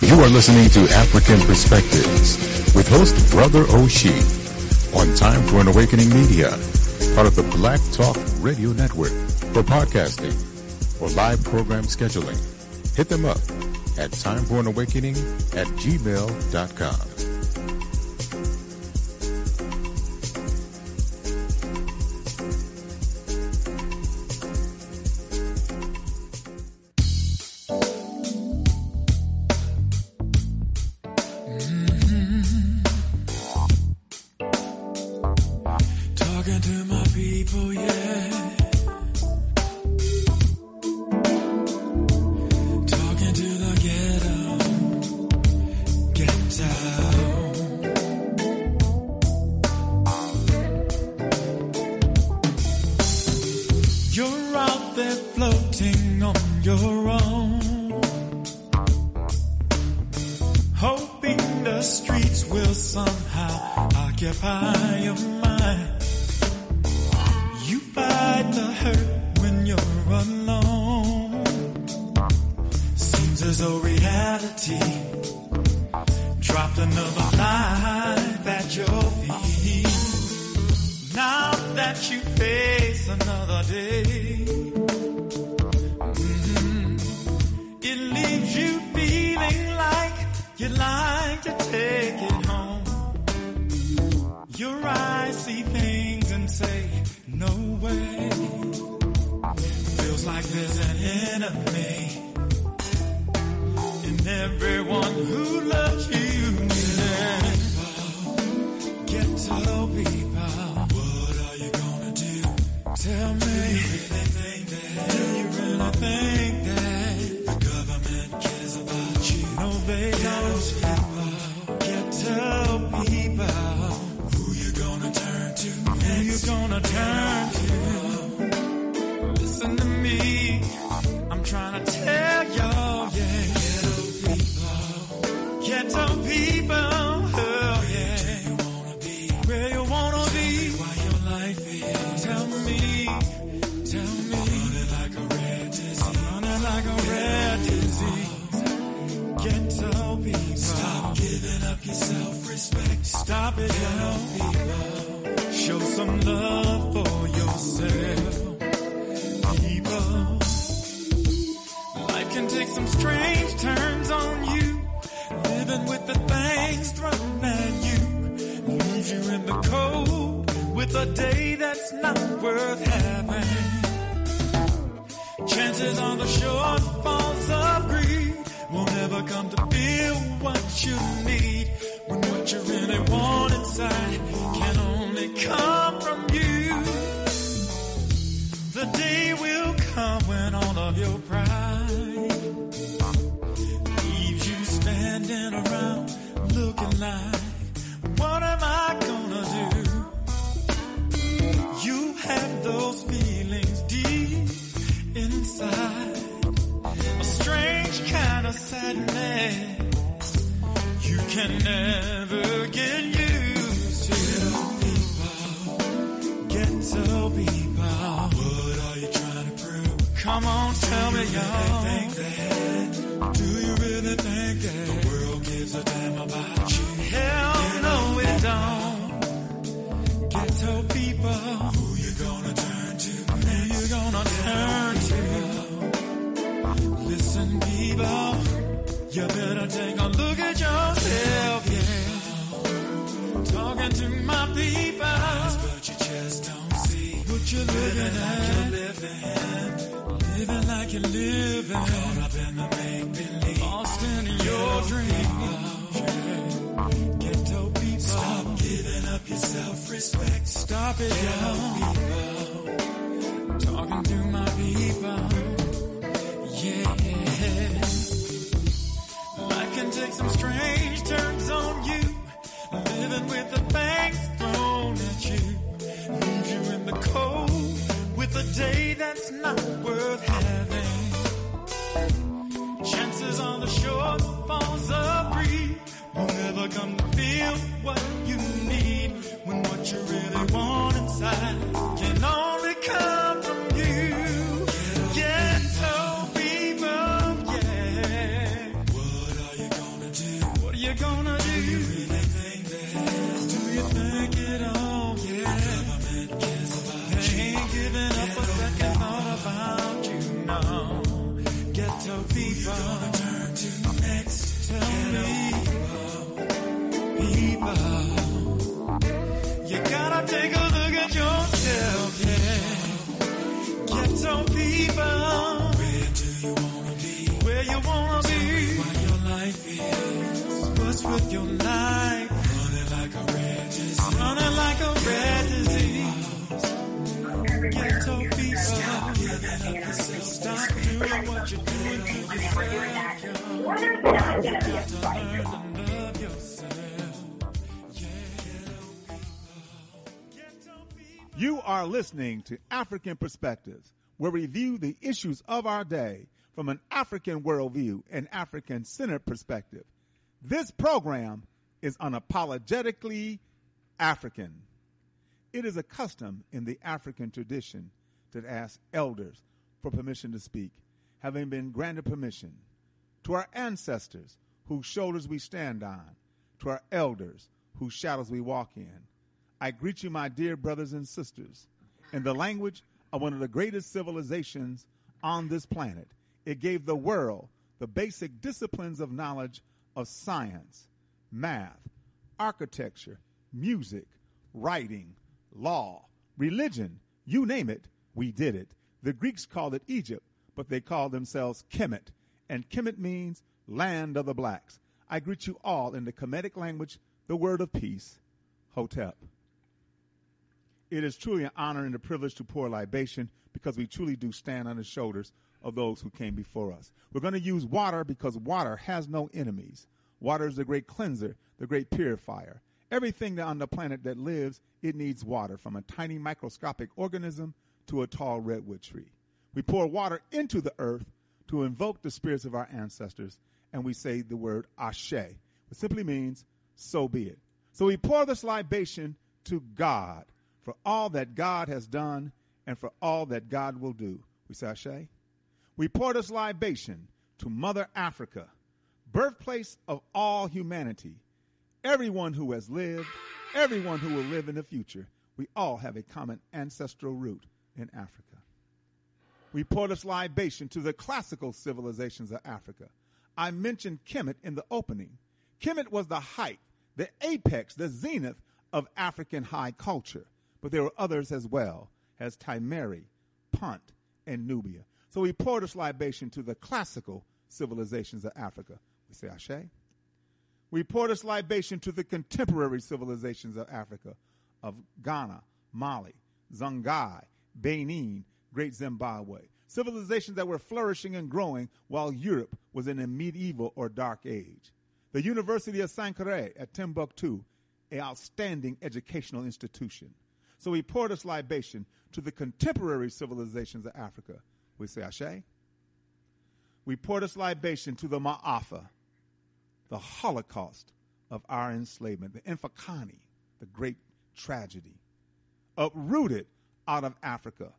You are listening to African Perspectives with host Brother Oshie on Time for an Awakening Media, part of the Black Talk Radio Network. For podcasting or live program scheduling, hit them up at timeforanawakening@gmail.com. Chances on the shortfalls of greed will never come to feel what you need when what you really want inside can only come from you. Ghetto people, yeah. What are you gonna you gonna do? Do you really think that? Do you think it all? Yeah. Government cares about you. Ain't giving up a second thought about you, no. Ghetto people. Who you gonna turn to next? Tell me, people. You gotta take a look at yourself, yeah. Ghetto people. Where do you wanna be? Where you wanna be? What your life is. What's with your life? Running like a red disease. Running like a red disease. Ghetto people. Stop giving up yourself. Stop doing what you're doing to yourself. Love yourself. You are listening to African Perspectives, where we view the issues of our day from an African worldview and African-centered perspective. This program is unapologetically African. It is a custom in the African tradition to ask elders for permission to speak, having been granted permission. To our ancestors, whose shoulders we stand on, to our elders, whose shadows we walk in, I greet you, my dear brothers and sisters, in the language of one of the greatest civilizations on this planet. It gave the world the basic disciplines of knowledge of science, math, architecture, music, writing, law, religion, you name it, we did it. The Greeks called it Egypt, but they called themselves Kemet, and Kemet means land of the blacks. I greet you all in the Kemetic language, the word of peace, Hotep. It is truly an honor and a privilege to pour libation because we truly do stand on the shoulders of those who came before us. We're going to use water because water has no enemies. Water is the great cleanser, the great purifier. Everything on the planet that lives, it needs water, from a tiny microscopic organism to a tall redwood tree. We pour water into the earth to invoke the spirits of our ancestors, and we say the word Ashe, which simply means, so be it. So we pour this libation to God for all that God has done and for all that God will do. We say Ashe. We pour this libation to Mother Africa, birthplace of all humanity. Everyone who has lived, everyone who will live in the future, we all have a common ancestral root in Africa. We pour this libation to the classical civilizations of Africa. I mentioned Kemet in the opening. Kemet was the height, the apex, the zenith of African high culture. But there were others as well, as Timeri, Punt, and Nubia. So we pour this libation to the classical civilizations of Africa. We say Ashe. We pour this libation to the contemporary civilizations of Africa, of Ghana, Mali, Songhai, Benin, Great Zimbabwe. Civilizations that were flourishing and growing while Europe was in a medieval or dark age. The University of Sankore at Timbuktu, an outstanding educational institution. So we pour this libation to the contemporary civilizations of Africa. We say Ashe. We pour this libation to the Ma'afa, the Holocaust of our enslavement, the Infakani, the great tragedy, uprooted out of Africa.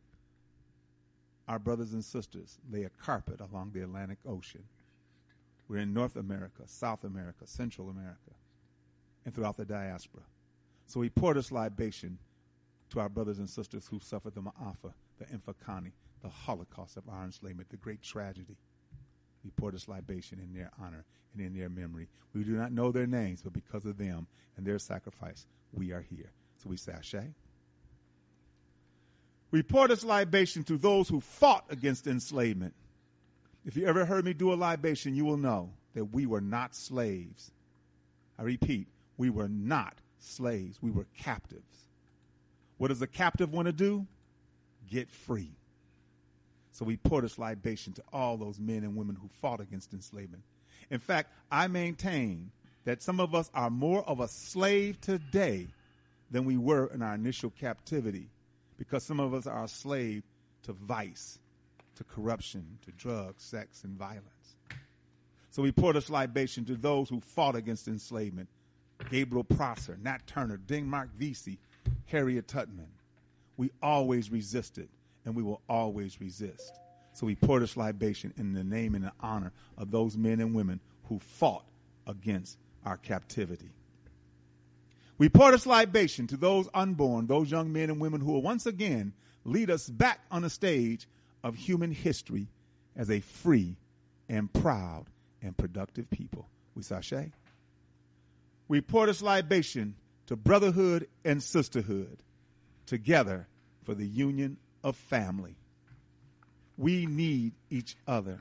Our brothers and sisters lay a carpet along the Atlantic Ocean. We're in North America, South America, Central America, and throughout the diaspora. So we pour this libation to our brothers and sisters who suffered the Ma'afa, the Infakani, the Holocaust of our enslavement, the great tragedy. We pour this libation in their honor and in their memory. We do not know their names, but because of them and their sacrifice, we are here. So we say Ashe. We pour this libation to those who fought against enslavement. If you ever heard me do a libation, you will know that we were not slaves. I repeat, we were not slaves. We were captives. What does a captive want to do? Get free. So we pour this libation to all those men and women who fought against enslavement. In fact, I maintain that some of us are more of a slave today than we were in our initial captivity, because some of us are a slave to vice, to corruption, to drugs, sex, and violence. So we pour this libation to those who fought against enslavement. Gabriel Prosser, Nat Turner, Denmark Vesey, Harriet Tubman. We always resisted, and we will always resist. So we pour this libation in the name and the honor of those men and women who fought against our captivity. We pour this libation to those unborn, those young men and women who will once again lead us back on the stage of human history as a free and proud and productive people. We sashay. We pour this libation to brotherhood and sisterhood, together for the union of family. We need each other.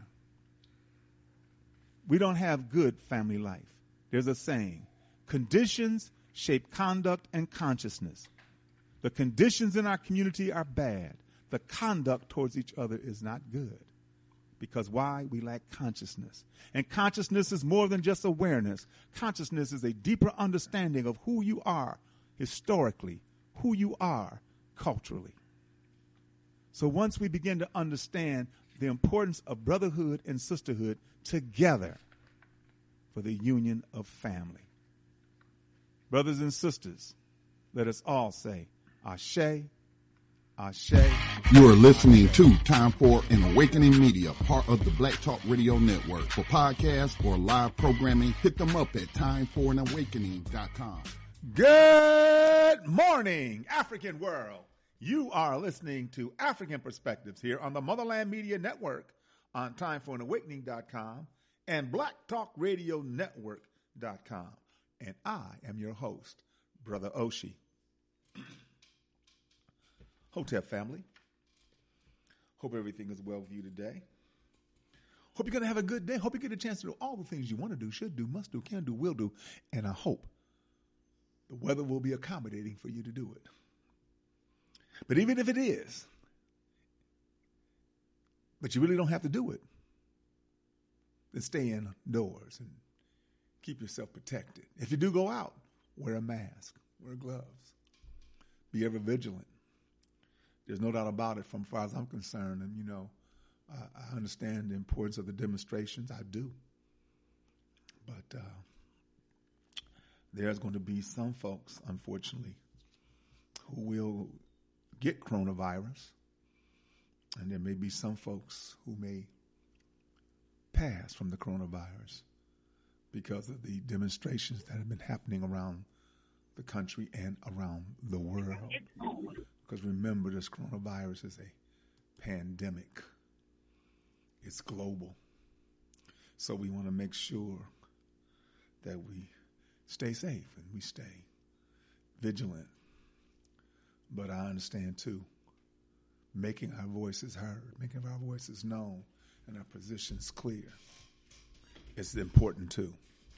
We don't have good family life. There's a saying, conditions shape conduct and consciousness. The conditions in our community are bad. The conduct towards each other is not good. Because why? We lack consciousness. And consciousness is more than just awareness. Consciousness is a deeper understanding of who you are historically, who you are culturally. So once we begin to understand the importance of brotherhood and sisterhood together for the union of family. Brothers and sisters, let us all say, Ashe, Ashe. You are listening to Time for an Awakening Media, part of the Black Talk Radio Network. For podcasts or live programming, hit them up at timeforanawakening.com. Good morning, African world. You are listening to African Perspectives here on the Motherland Media Network on timeforanawakening.com and blacktalkradionetwork.com. And I am your host, Brother Oshie. Hotep family, hope everything is well with you today. Hope you're going to have a good day. Hope you get a chance to do all the things you want to do, should do, must do, can do, will do. And I hope the weather will be accommodating for you to do it. But even if it is, but you really don't have to do it, then stay indoors and keep yourself protected. If you do go out, wear a mask, wear gloves, be ever vigilant. There's no doubt about it from far as I'm concerned. And, you know, I understand the importance of the demonstrations. I do. But there's going to be some folks, unfortunately, who will get coronavirus. And there may be some folks who may pass from the coronavirus because of the demonstrations that have been happening around the country and around the world. Because remember, this coronavirus is a pandemic. It's global. So we want to make sure that we stay safe and we stay vigilant. But I understand, too, making our voices heard, making our voices known, and our positions clear is important, too.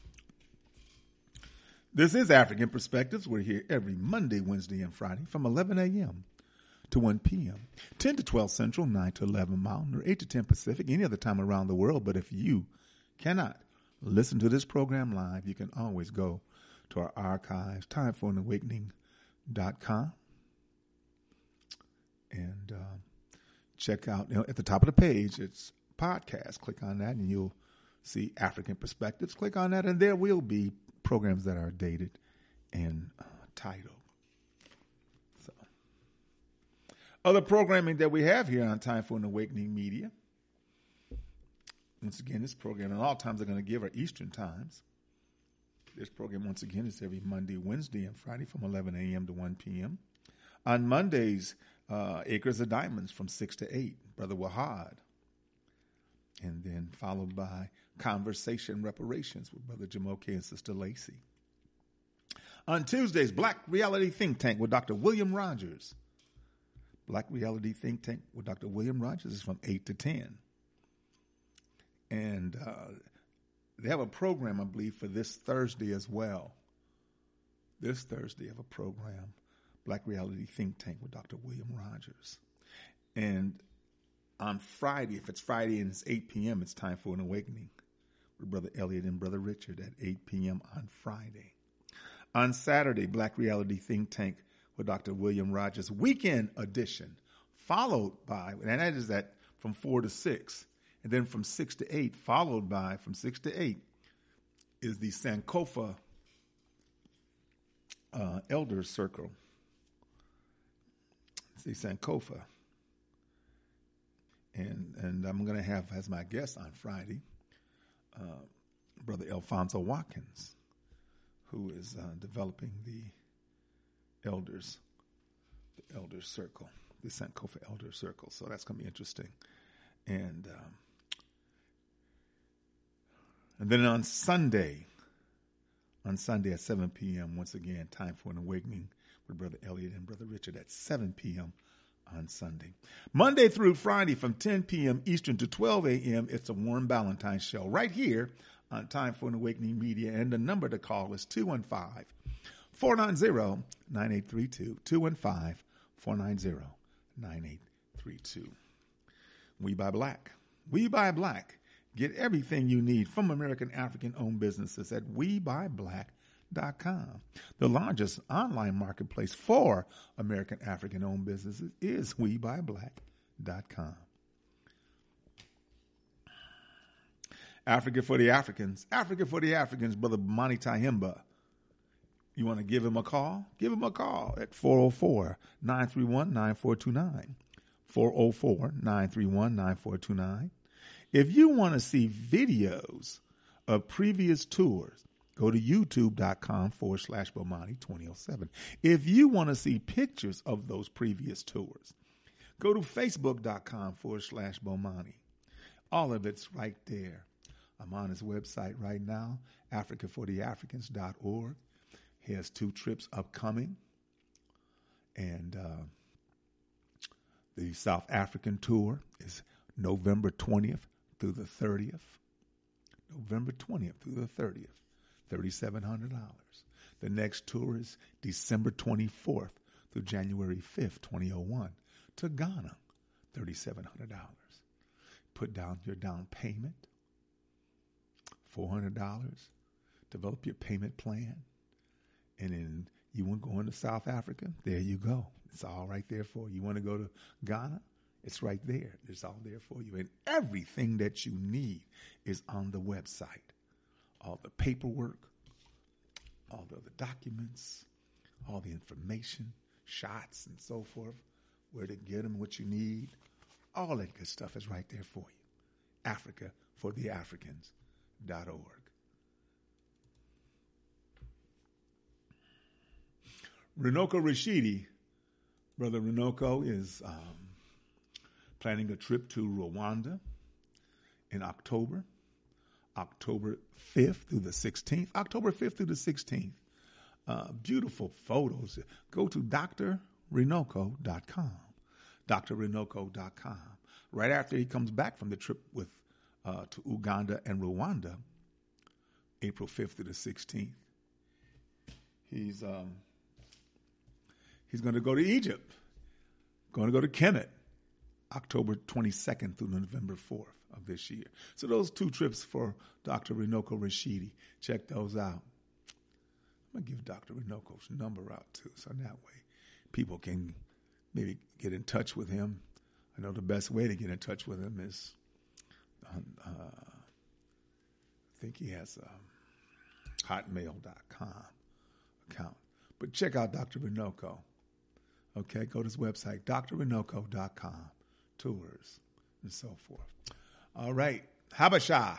This is African Perspectives. We're here every Monday, Wednesday, and Friday from 11 a.m. to 1 p.m., 10 to 12 Central, 9 to 11 Mountain, or 8 to 10 Pacific, any other time around the world. But if you cannot listen to this program live, you can always go to our archives, timeforanawakening.com, and check out, at the top of the page, it's podcast. Click on that, and you'll see African Perspectives. Click on that, and there will be programs that are dated and titled. So, other programming that we have here on Time for an Awakening Media. Once again, this program, and all times I'm going to give are Eastern times. This program, once again, is every Monday, Wednesday, and Friday from 11 a.m. to 1 p.m. On Mondays, Acres of Diamonds from 6 to 8, Brother Wahad. And then followed by Conversation Reparations with Brother Jamoke and Sister Lacey. On Tuesdays, Black Reality Think Tank with Dr. William Rogers. Black Reality Think Tank with Dr. William Rogers is from 8 to 10. And they have a program, I believe, for this Thursday as well. This Thursday, have a program, Black Reality Think Tank with Dr. William Rogers. And on Friday, if it's Friday and it's 8 p.m., it's Time for an Awakening with Brother Elliot and Brother Richard at 8 p.m. on Friday. On Saturday, Black Reality Think Tank with Dr. William Rogers, Weekend Edition, followed by, and that is that from 4 to 6, and then from 6 to 8, followed by, from 6 to 8, is the Sankofa Elders Circle. It's the Sankofa. And I'm going to have as my guest on Friday, Brother Alfonso Watkins. who is developing the Elders Circle, the Sankofa Elders Circle. So that's going to be interesting. And then on Sunday at 7 p.m., once again, Time for an Awakening with Brother Elliot and Brother Richard at 7 p.m. on Sunday. Monday through Friday from 10 p.m. Eastern to 12 a.m., it's a Warm Valentine show right here on Time for an Awakening Media. And the number to call is 215-490-9832, 215-490-9832. We Buy Black. We Buy Black. Get everything you need from American African-owned businesses at WeBuyBlack.com. The largest online marketplace for American African-owned businesses is WeBuyBlack.com. Africa for the Africans. Africa for the Africans, Brother Bomani Tyehimba. You want to give him a call? Give him a call at 404-931-9429. 404-931-9429. If you want to see videos of previous tours, go to youtube.com/Bomani2007. If you want to see pictures of those previous tours, go to facebook.com/Bomani. All of it's right there. I'm on his website right now, africafortheafricans.org. He has 2 trips upcoming. And the South African tour is November 20th through the 30th. November 20th through the 30th, $3,700. The next tour is December 24th through January 5th, 2001, to Ghana, $3,700. Put down your down payment, $400. Develop your payment plan. And then you want to go into South Africa? There you go. It's all right there for you. You want to go to Ghana? It's right there. It's all there for you. And everything that you need is on the website. All the paperwork, all the documents, all the information, shots and so forth, where to get them, what you need. All that good stuff is right there for you. AfricaForTheAfricans.org. Runoko Rashidi, Brother Runoko, is planning a trip to Rwanda in October 5th through the 16th. October 5th through the 16th. Beautiful photos. Go to drrenoko.com. drrenoko.com. Right after he comes back from the trip to Uganda and Rwanda, April 5th through the 16th, he's going to go to Egypt, going to go to Kemet, October 22nd through November 4th of this year. So those 2 trips for Dr. Runoko Rashidi. Check those out. I'm going to give Dr. Runoko's number out, too, so that way people can maybe get in touch with him. I know the best way to get in touch with him is, I think he has a hotmail.com account. But check out Dr. Runoko. Okay, go to his website, drrenoko.com, tours, and so forth. All right, Habesha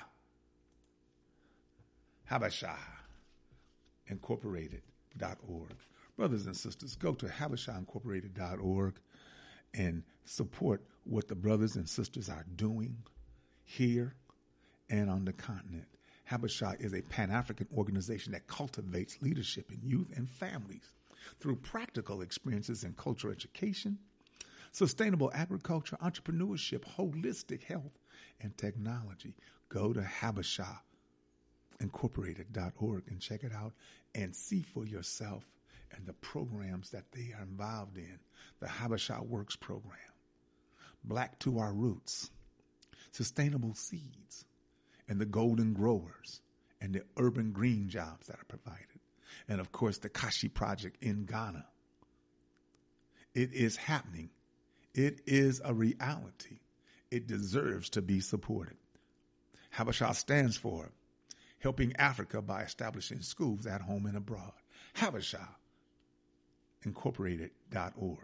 Incorporated.org. Brothers and sisters, go to HabeshaIncorporated.org and support what the brothers and sisters are doing here and on the continent. Habesha is a Pan-African organization that cultivates leadership in youth and families through practical experiences in cultural education, sustainable agriculture, entrepreneurship, holistic health, and technology. Go to HabeshaIncorporated.org and check it out and see for yourself and the programs that they are involved in. The Habesha Works program, Black to Our Roots, Sustainable Seeds, and the Golden Growers, and the urban green jobs that are provided. And, of course, the Kashi Project in Ghana. It is happening. It is a reality. It deserves to be supported. Habesha stands for helping Africa by establishing schools at home and abroad. HabeshaIncorporated.org.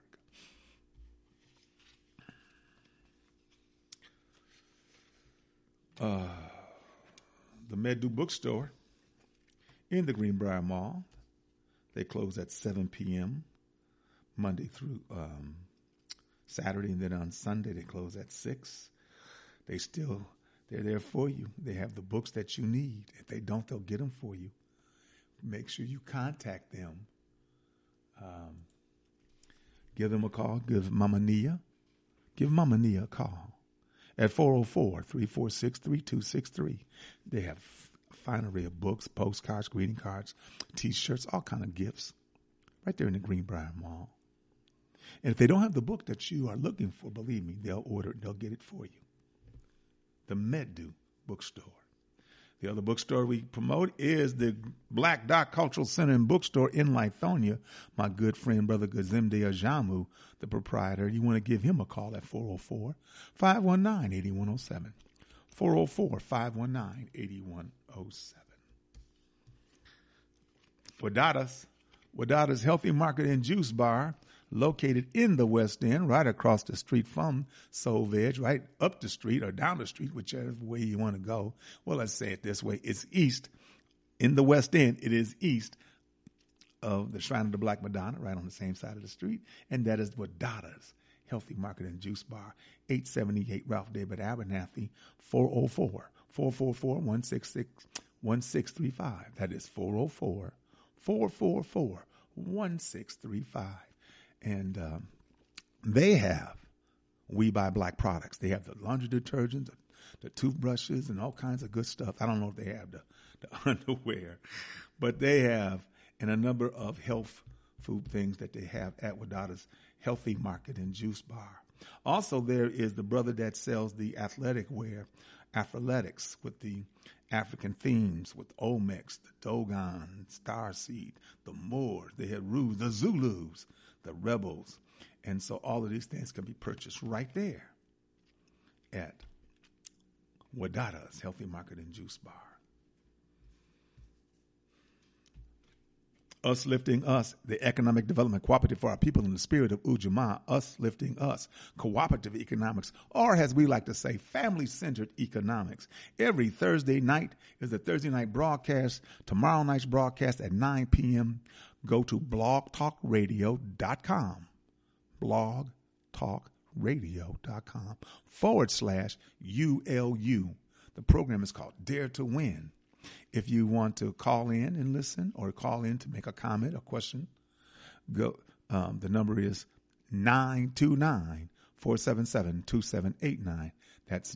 The Medu Bookstore in the Greenbrier Mall. They close at 7 p.m. Monday through Saturday, and then on Sunday they close at 6. They're there for you. They have the books that you need. If they don't, they'll get them for you. Make sure you contact them. Give them a call. Give Mama Nia a call at 404-346-3263. They have a fine array of books, postcards, greeting cards, T-shirts, all kind of gifts right there in the Greenbrier Mall. And if they don't have the book that you are looking for, believe me, they'll order it. They'll get it for you. The Medu Bookstore. The other bookstore we promote is the Black Dot Cultural Center and Bookstore in Lithonia. My good friend, Brother Gazimde Ajamu, the proprietor, you want to give him a call at 404-519-8107. 404-519-8107. Wadada's Healthy Market and Juice Bar, located in the West End, right across the street from Soul Veg, right up the street or down the street, whichever way you want to go. Well, let's say it this way. It's east. In the West End, it is east of the Shrine of the Black Madonna, right on the same side of the street. And that is Wadada's Healthy Market and Juice Bar, 878 Ralph David Abernathy, 404-444-1635. That is 404-444-1635. And they have We Buy Black products. They have the laundry detergent, the toothbrushes, and all kinds of good stuff. I don't know if they have the underwear, but they have, and a number of health food things that they have at Wadada's Healthy Market and Juice Bar. Also, there is the brother that sells the athletic wear, Athletics, with the African themes, with Olmecs, the Dogon, Starseed, the Moors, the Herus, the Zulus, the Rebels. And so all of these things can be purchased right there at Wadada's Healthy Market and Juice Bar. Us Lifting Us, the economic development cooperative for our people in the spirit of Ujamaa. Us Lifting Us, cooperative economics, or as we like to say, family-centered economics. Every Thursday night is the Thursday night broadcast. Tomorrow night's broadcast at 9 p.m. Go to blogtalkradio.com, blogtalkradio.com/ULU. The program is called Dare to Win. If you want to call in and listen, or call in to make a comment or question, go. The number is 929-477-2789. That's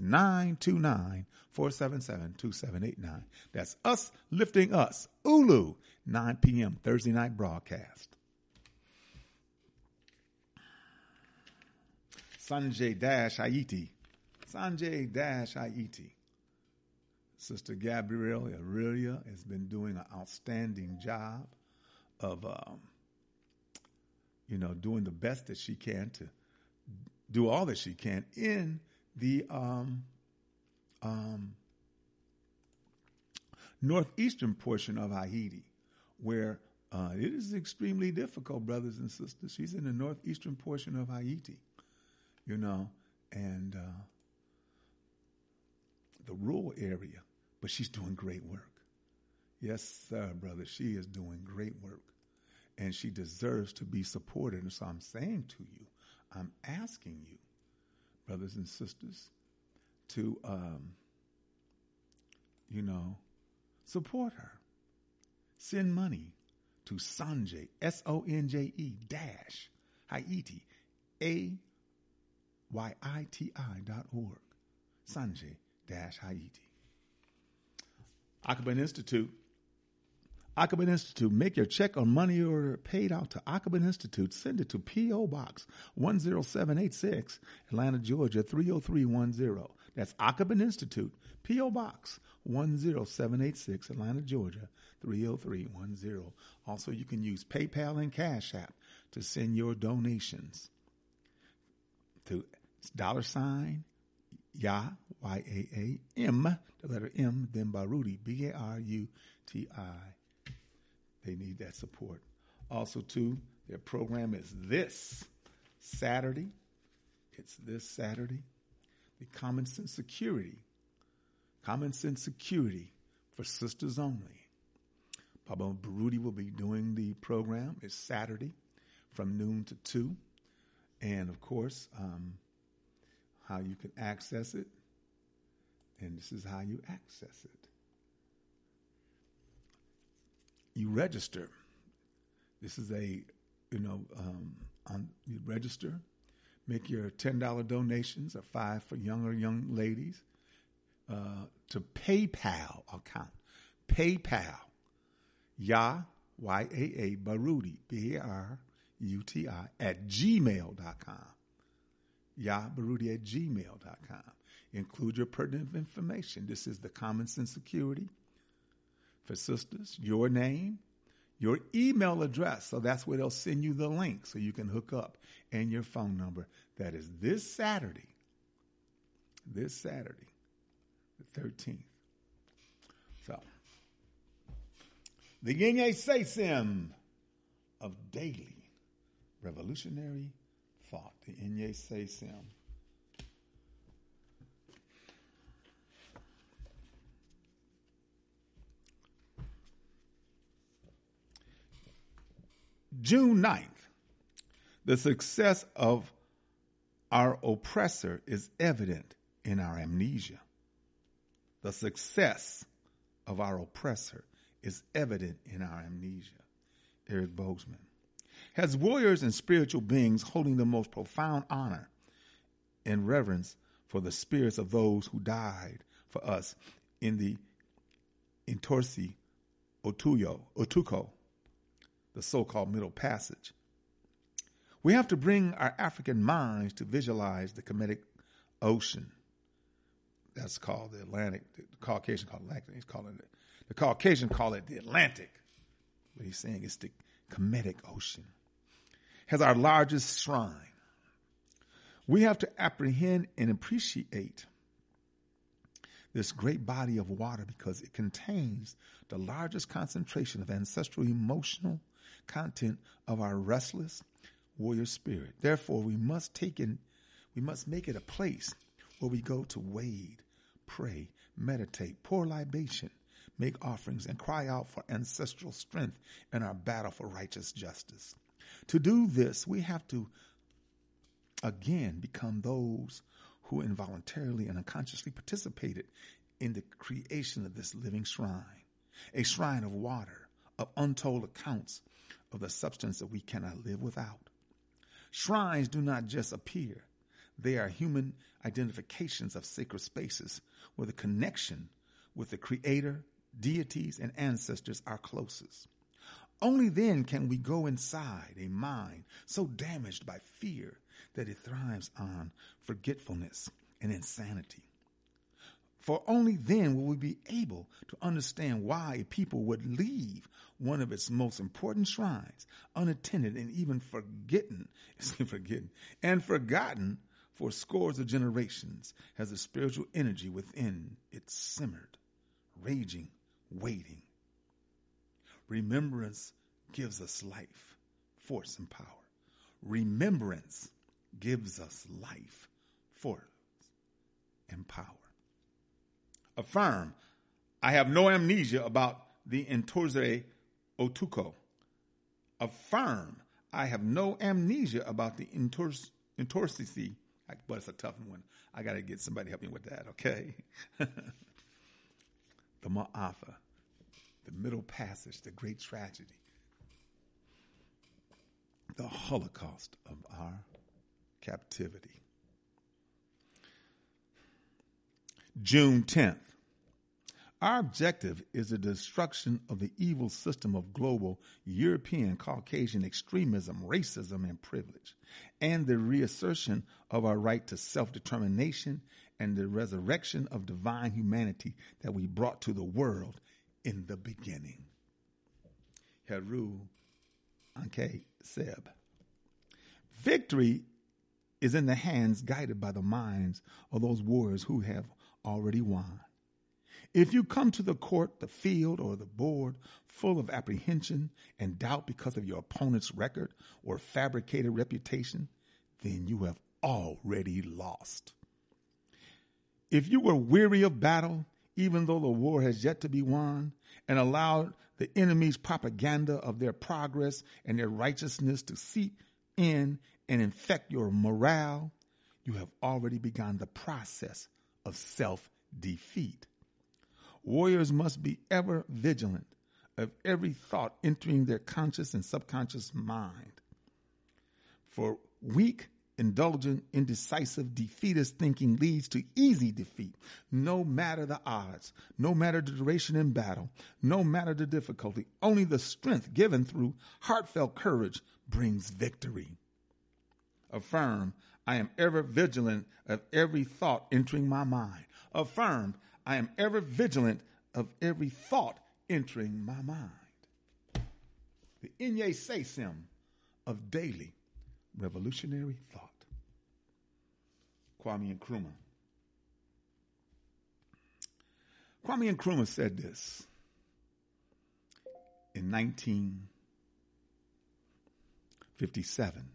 929-477-2789. That's Us Lifting Us, Ulu, 9 p.m. Thursday night broadcast. Sanjay Haiti. Sister Gabrielle Aurelia has been doing an outstanding job of, doing the best that she can to do all that she can in the northeastern portion of Haiti, where it is extremely difficult, brothers and sisters. She's in the northeastern portion of Haiti, and the rural area, but she's doing great work. Yes, sir, brother, she is doing great work, and she deserves to be supported. And so I'm saying to you, I'm asking you, brothers and sisters, to, support her. Send money to Sanjay, SONJE Haiti, AYITI.org. Sanjay Haiti. Akaban Institute. Make your check or money order paid out to Akaban Institute. Send it to P.O. Box 10786, Atlanta, Georgia 30310. That's Akaban Institute, P.O. Box 10786, Atlanta, Georgia 30310. Also, you can use PayPal and Cash App to send your donations to $, YAAM, the letter M, then Baruti, Baruti. They need that support. Also, too, their program is this Saturday. It's this Saturday. The Common Sense Security for Sisters Only. Papa Baruti will be doing the program. It's Saturday from noon to 2. And, of course, how you can access it. And this is how you access it. You register. This is you register. Make your $10 donations or $5 for young ladies to PayPal account. PayPal. Y-A-A, Baruti, B-A-R-U-T-I, at gmail.com. Baruti at gmail.com. Include your pertinent information. This is the Common Sense Security for Sisters. Your name, your email address. So that's where they'll send you the link so you can hook up, and your phone number. That is this Saturday, the 13th. So, the Yenye Sesim of daily revolutionary thought. The Yenye Sesim. June 9th. The success of our oppressor is evident in our amnesia. The success of our oppressor is evident in our amnesia. Eric Bozeman. As warriors and spiritual beings holding the most profound honor and reverence for the spirits of those who died for us in the Intorsi Otuko, the so-called Middle Passage, we have to bring our African minds to visualize the Kemetic Ocean. That's called the Atlantic. The Caucasian call it Atlantic. The Caucasian call it the Atlantic. But he's saying it's the Kemetic Ocean. Has our largest shrine. We have to apprehend and appreciate this great body of water because it contains the largest concentration of ancestral emotional content of our restless warrior spirit. Therefore, we must make it a place where we go to wade, pray, meditate, pour libation, make offerings, and cry out for ancestral strength in our battle for righteous justice. To do this, we have to again become those who involuntarily and unconsciously participated in the creation of this living shrine, a shrine of water, of untold accounts of the substance that we cannot live without. Shrines do not just appear. They are human identifications of sacred spaces where the connection with the Creator, deities, and ancestors are closest. Only then can we go inside a mind so damaged by fear that it thrives on forgetfulness and insanity. For only then will we be able to understand why a people would leave one of its most important shrines unattended and even forgotten for scores of generations as the spiritual energy within it simmered, raging, waiting. Remembrance gives us life, force, and power. Remembrance gives us life, force, and power. Affirm, I have no amnesia about the Intorsi Otuko. Affirm, I have no amnesia about the Intorsi. But it's a tough one. I got to get somebody to help me with that, okay? The Ma'afa, the Middle Passage, the Great Tragedy, the Holocaust of our captivity. June 10th. Our objective is the destruction of the evil system of global European Caucasian extremism, racism, and privilege, and the reassertion of our right to self-determination and the resurrection of divine humanity that we brought to the world in the beginning. Heru Anke Seb. Victory is in the hands guided by the minds of those warriors who have already won. If you come to the court, the field, or the board full of apprehension and doubt because of your opponent's record or fabricated reputation, then you have already lost. If you were weary of battle, even though the war has yet to be won, and allowed the enemy's propaganda of their progress and their righteousness to seep in and infect your morale, you have already begun the process of self-defeat. Warriors must be ever vigilant of every thought entering their conscious and subconscious mind. For weak, indulgent, indecisive, defeatist thinking leads to easy defeat, no matter the odds, no matter the duration in battle, no matter the difficulty. Only the strength given through heartfelt courage brings victory. Affirm, I am ever vigilant of every thought entering my mind. Affirm, I am ever vigilant of every thought entering my mind. The Inye Sesim of daily revolutionary thought. Kwame Nkrumah. Kwame Nkrumah said this in 1957.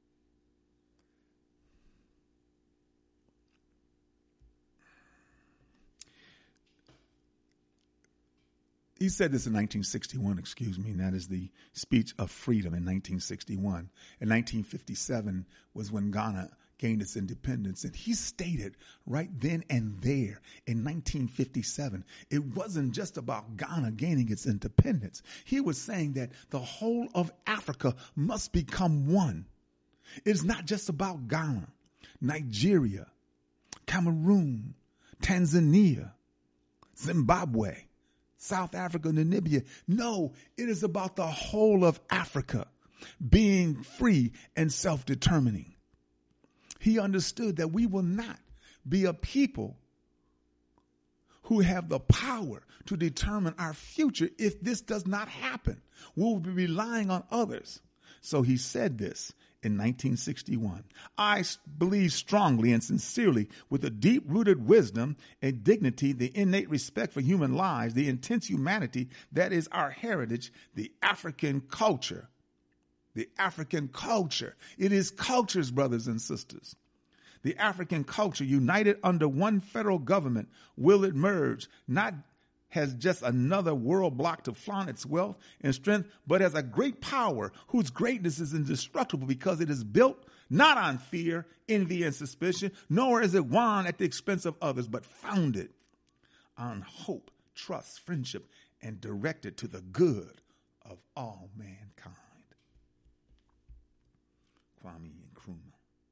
He said this in 1961, and that is the Speech of Freedom in 1961. In 1957 was when Ghana gained its independence. And he stated right then and there in 1957, it wasn't just about Ghana gaining its independence. He was saying that the whole of Africa must become one. It's not just about Ghana, Nigeria, Cameroon, Tanzania, Zimbabwe, South Africa, Namibia. No, it is about the whole of Africa being free and self-determining. He understood that we will not be a people who have the power to determine our future if this does not happen. We'll be relying on others. So he said this in 1961. I believe strongly and sincerely, with a deep-rooted wisdom and dignity, the innate respect for human lives, the intense humanity that is our heritage, the African culture. The African culture. It is cultures, brothers and sisters. The African culture, united under one federal government, will emerge not as just another world block to flaunt its wealth and strength, but as a great power whose greatness is indestructible because it is built not on fear, envy, and suspicion, nor is it won at the expense of others, but founded on hope, trust, friendship, and directed to the good of all mankind. Kwame Nkrumah.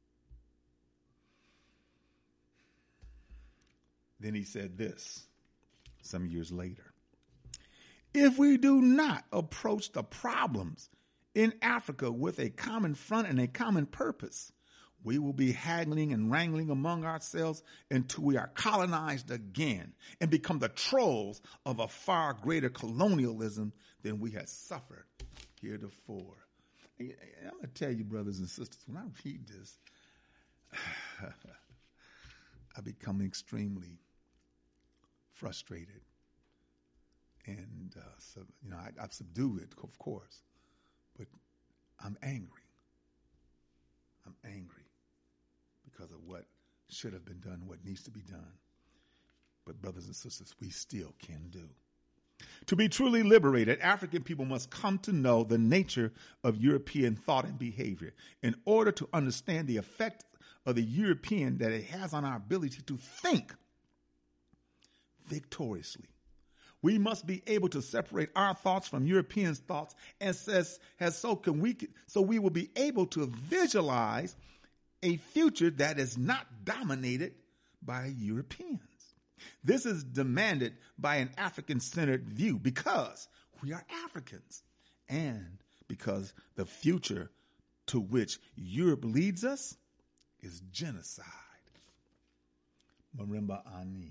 Then he said this some years later. If we do not approach the problems in Africa with a common front and a common purpose, we will be haggling and wrangling among ourselves until we are colonized again and become the trolls of a far greater colonialism than we had suffered heretofore. I'm going to tell you, brothers and sisters, when I read this, I become extremely frustrated. And, I've subdued it, of course, but I'm angry. I'm angry because of what should have been done, what needs to be done. But brothers and sisters, we still can do. To be truly liberated, African people must come to know the nature of European thought and behavior in order to understand the effect of the European that it has on our ability to think victoriously. We must be able to separate our thoughts from Europeans' thoughts, and so we will be able to visualize a future that is not dominated by Europeans. This is demanded by an African-centered view because we are Africans and because the future to which Europe leads us is genocide. Marimba Ani.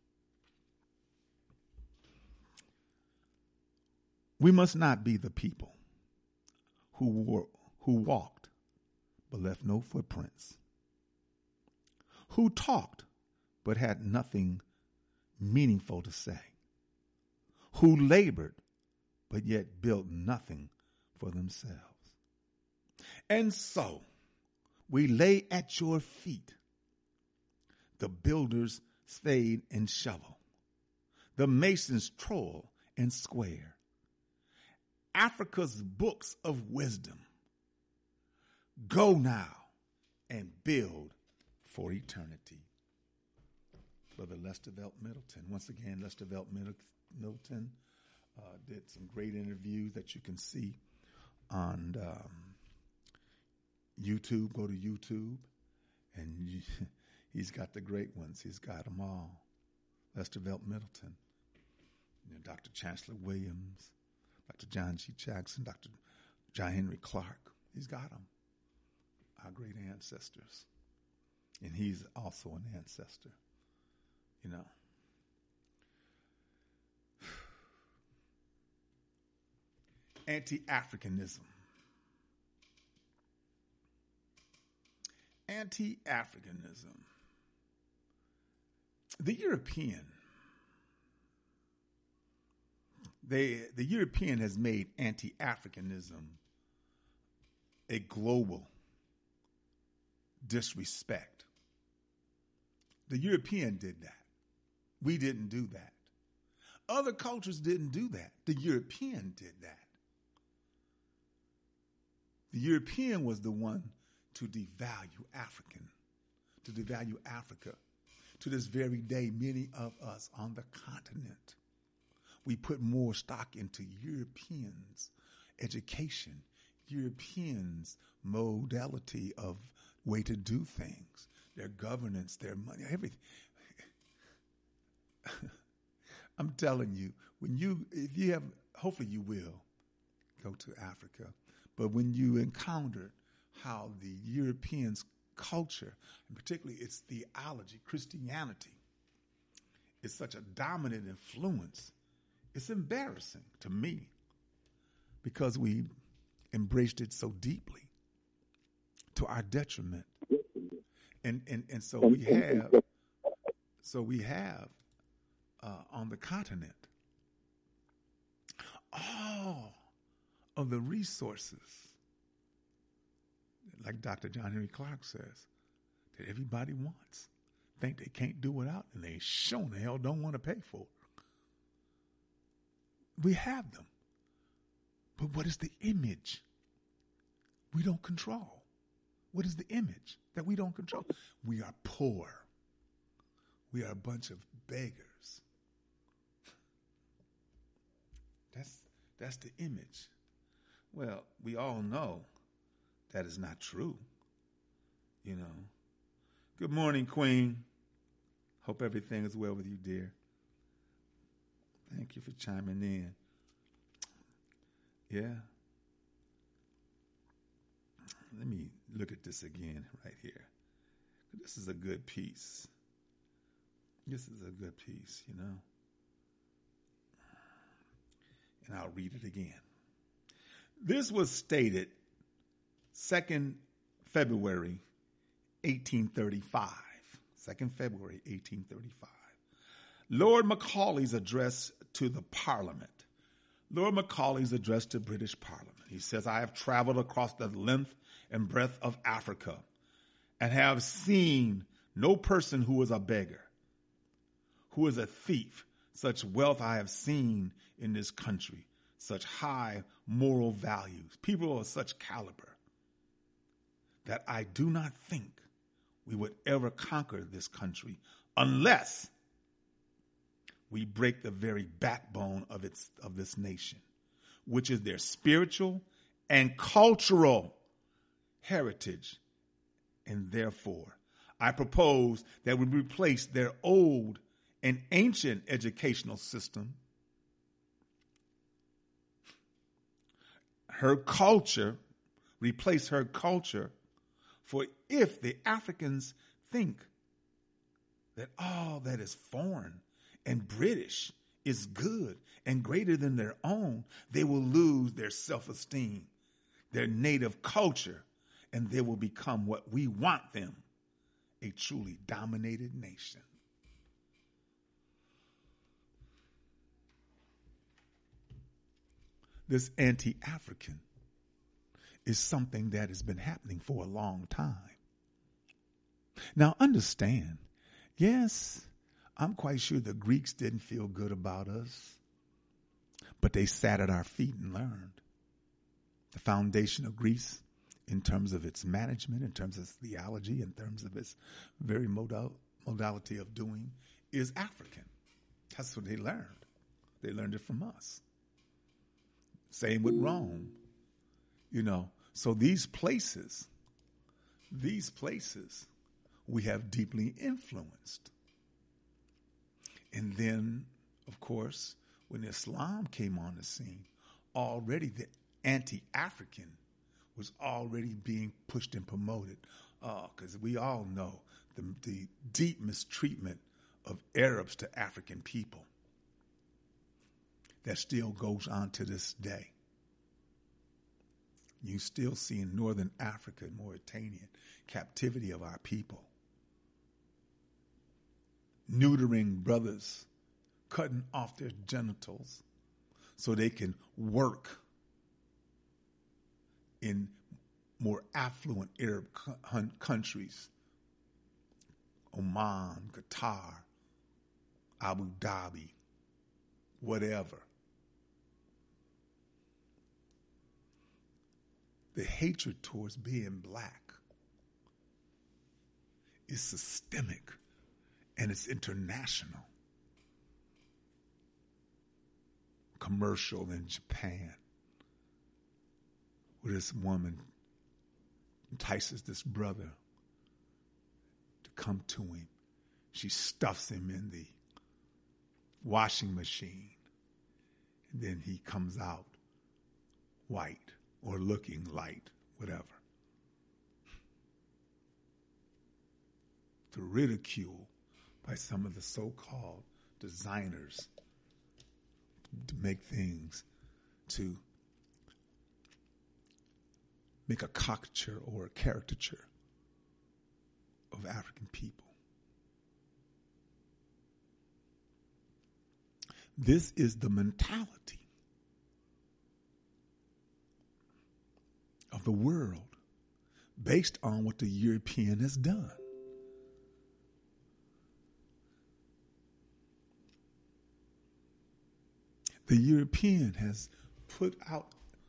We must not be the people who walked but left no footprints, who talked but had nothing meaningful to say, who labored but yet built nothing for themselves. And so we lay at your feet the builder's spade and shovel, the Masons' Troll and Square, Africa's books of wisdom. Go now and build for eternity. Brother Lester Velt Middleton. Once again, Lester Velt Middleton did some great interviews that you can see on YouTube. Go to YouTube, and he's got the great ones. He's got them all. Lester Velt Middleton, Dr. Chancellor Williams, Dr. John G. Jackson, Dr. John Henry Clark. He's got them, our great ancestors. And he's also an ancestor, Anti-Africanism. Anti-Africanism. The European has made anti-Africanism a global disrespect. The European did that. We didn't do that. Other cultures didn't do that. The European did that. The European was the one to devalue Africa. To this very day, many of us on the continent, we put more stock into Europeans' education, Europeans' modality of way to do things, their governance, their money, everything. I'm telling you, hopefully you will go to Africa, but when you encounter how the Europeans' culture, and particularly its theology, Christianity, is such a dominant influence, it's embarrassing to me because we embraced it so deeply to our detriment. And so we have on the continent all of the resources, like Dr. John Henry Clark says, that everybody wants, think they can't do without, and they sure the hell don't want to pay for. We have them. But what is the image we don't control? What is the image that we don't control? We are poor. We are a bunch of beggars. That's the image. Well, we all know that is not true. Good morning, Queen. Hope everything is well with you, dear. Thank you for chiming in. Yeah. Let me look at this again right here. This is a good piece. And I'll read it again. This was stated 2nd February 1835. 2nd February 1835. Lord Macaulay's address to the Parliament. Lord Macaulay's address to British Parliament. He says, I have traveled across the length and breadth of Africa and have seen no person who is a beggar, who is a thief. Such wealth I have seen in this country, such high moral values, people of such caliber, that I do not think we would ever conquer this country unless we break the very backbone of this nation, which is their spiritual and cultural heritage. And therefore, I propose that we replace their old and ancient educational system, replace her culture, for if the Africans think that all that is foreign and British is good and greater than their own, they will lose their self-esteem, their native culture, and they will become what we want them, a truly dominated nation. This anti-African is something that has been happening for a long time. Now understand, yes, I'm quite sure the Greeks didn't feel good about us, but they sat at our feet and learned. The foundation of Greece, in terms of its management, in terms of its theology, in terms of its very modality of doing, is African. That's what they learned. They learned it from us. Same with Rome. So these places we have deeply influenced. And then, of course, when Islam came on the scene, already the anti-African was already being pushed and promoted. Because we all know the deep mistreatment of Arabs to African people that still goes on to this day. You still see in Northern Africa, Mauritania, captivity of our people. Neutering brothers, cutting off their genitals so they can work in more affluent Arab countries. Oman, Qatar, Abu Dhabi, whatever. The hatred towards being black is systemic and it's international. Commercial in Japan, where this woman entices this brother to come to him. She stuffs him in the washing machine, and then he comes out white or looking light, whatever. To ridicule by some of the so-called designers to make things, to make a caricature or a caricature of African people. This is the mentality of the world based on what the European has done. The European has put out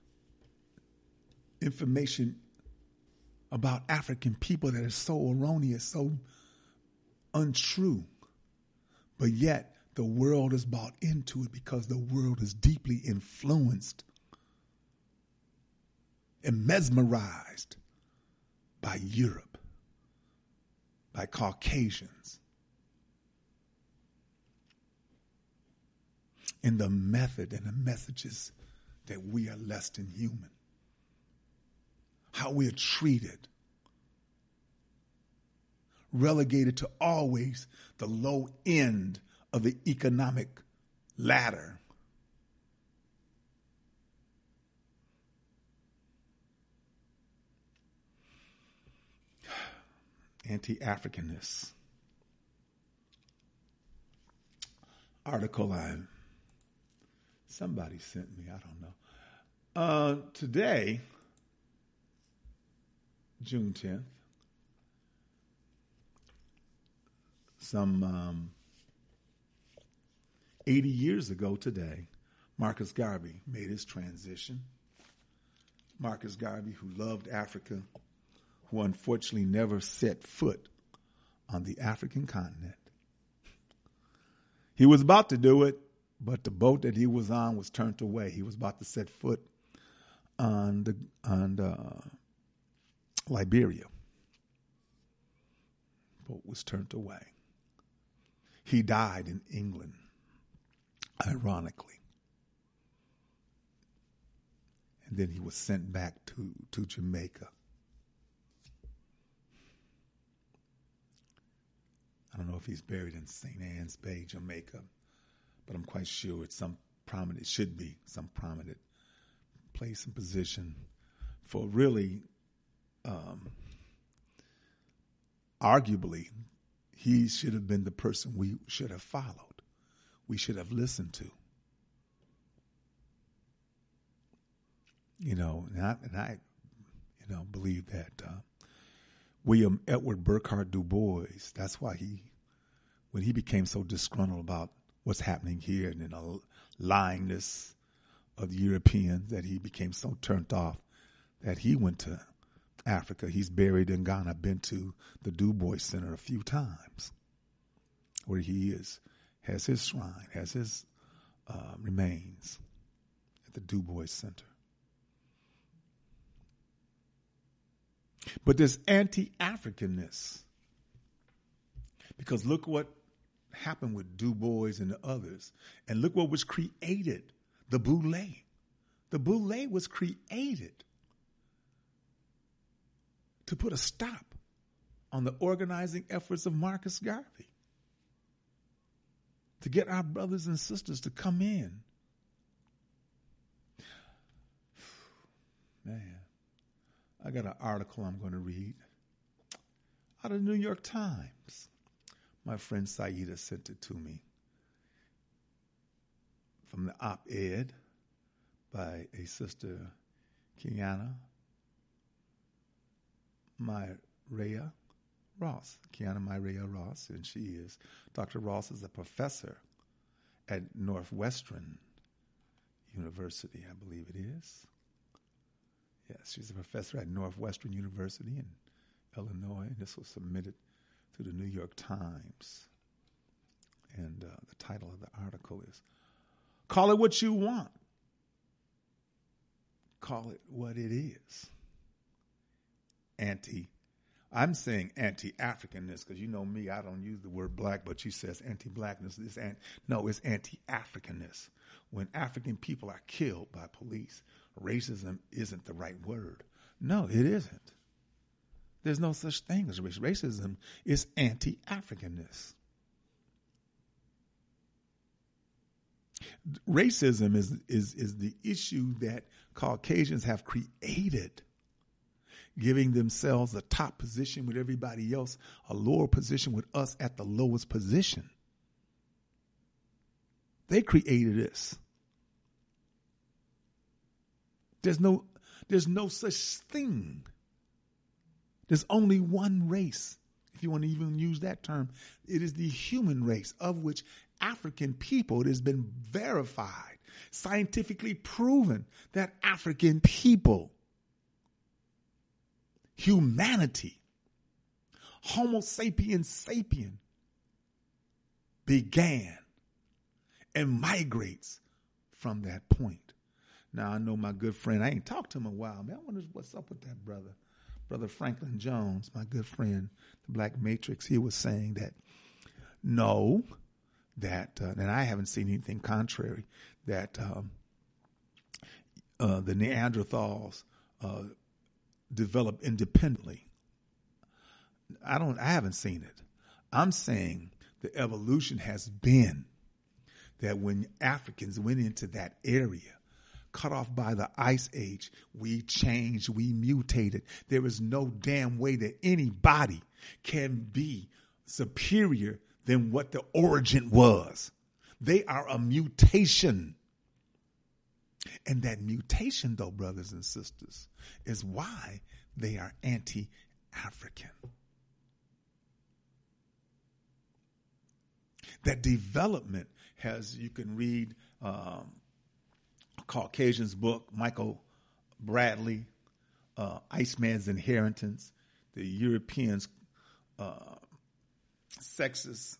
information about African people that is so erroneous, so untrue, but yet the world is bought into it because the world is deeply influenced and mesmerized by Europe, by Caucasians, in the method and the messages that we are less than human, how we are treated, relegated to always the low end of the economic ladder. Anti-Africanness. Article somebody sent me, I don't know. Today, June 10th, some 80 years ago today, Marcus Garvey made his transition. Marcus Garvey, who loved Africa, who unfortunately never set foot on the African continent. He was about to do it, but the boat that he was on was turned away. He was about to set foot on Liberia. Boat was turned away. He died in England, ironically. And then he was sent back to Jamaica. I don't know if he's buried in St. Anne's Bay, Jamaica, but I'm quite sure it's some prominent place and position for really, arguably, he should have been the person we should have followed, we should have listened to. And I believe that William Edward Burghardt Du Bois, that's why he when he became so disgruntled about what's happening here and the lyingness of the Europeans, that he became so turned off that he went to Africa. He's buried in Ghana. I've been to the Du Bois Center a few times, where he has his shrine, has his remains at the Du Bois Center. But there's anti-Africanness, because look what happened with Du Bois and the others, and look what was created, the Boule. The Boule was created to put a stop on the organizing efforts of Marcus Garvey, to get our brothers and sisters to come in. Man, I got an article I'm going to read out of the New York Times. My friend Saida sent it to me from the op-ed by a sister, Kiana Myrea Ross. Kiana Myrea Ross, and Dr. Ross is a professor at Northwestern University, I believe it is. Yes, she's a professor at Northwestern University in Illinois, and this was submitted to the New York Times. And the title of the article is, "Call it what you want. Call it what it is." I'm saying anti-Africanness, because you know me, I don't use the word black, but she says anti-blackness. It's anti-Africanness. When African people are killed by police, racism isn't the right word. No, it isn't. There's no such thing as racism. Racism is anti-Africanness. Racism is the issue that Caucasians have created, giving themselves a top position with everybody else, a lower position with us at the lowest position. They created this. There's no such thing. There's only one race, if you want to even use that term. It is the human race, of which African people, it has been verified, scientifically proven that African people, humanity, Homo sapiens sapien, began and migrates from that point. Now, I know my good friend, I ain't talked to him in a while, man. I wonder what's up with that brother. Brother Franklin Jones, my good friend, the Black Matrix, he was saying that no, that, and I haven't seen anything contrary, that the Neanderthals developed independently. I haven't seen it. I'm saying the evolution has been that when Africans went into that area, cut off by the Ice Age, we changed, we mutated. There is no damn way that anybody can be superior than what the origin was. They are a mutation. And that mutation, though, brothers and sisters, is why they are anti-African. That development has, you can read Caucasian's book, Michael Bradley, Iceman's Inheritance, the Europeans' sexist,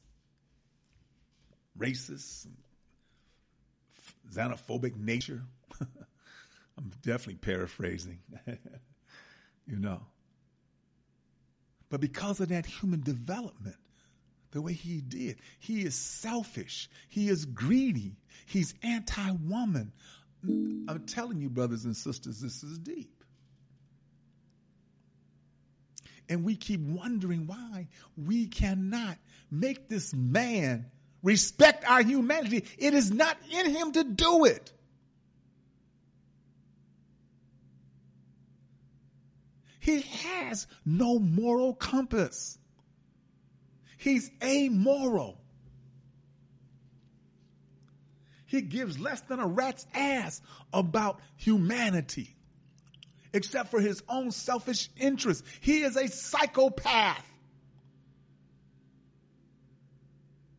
racist, xenophobic nature. I'm definitely paraphrasing, you know. But because of that human development, the way he did, he is selfish. He is greedy. He's anti-woman. I'm telling you, brothers and sisters, this is deep. And we keep wondering why we cannot make this man respect our humanity. It is not in him to do it. He has no moral compass. He's amoral. He gives less than a rat's ass about humanity, except for his own selfish interests. He is a psychopath.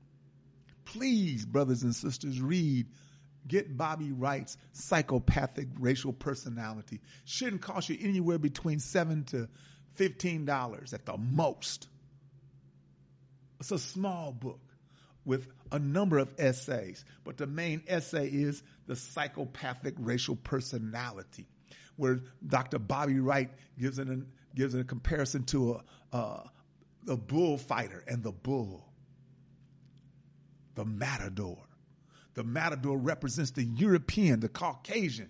please, brothers and sisters, get Bobby Wright's Psychopathic Racial Personality. Shouldn't cost you anywhere between $7 to $15 at the most. It's a small book with a number of essays, but the main essay is the Psychopathic Racial Personality, where Dr. Bobby Wright gives a comparison to a bullfighter and the bull, the matador. The matador represents the European, the Caucasian.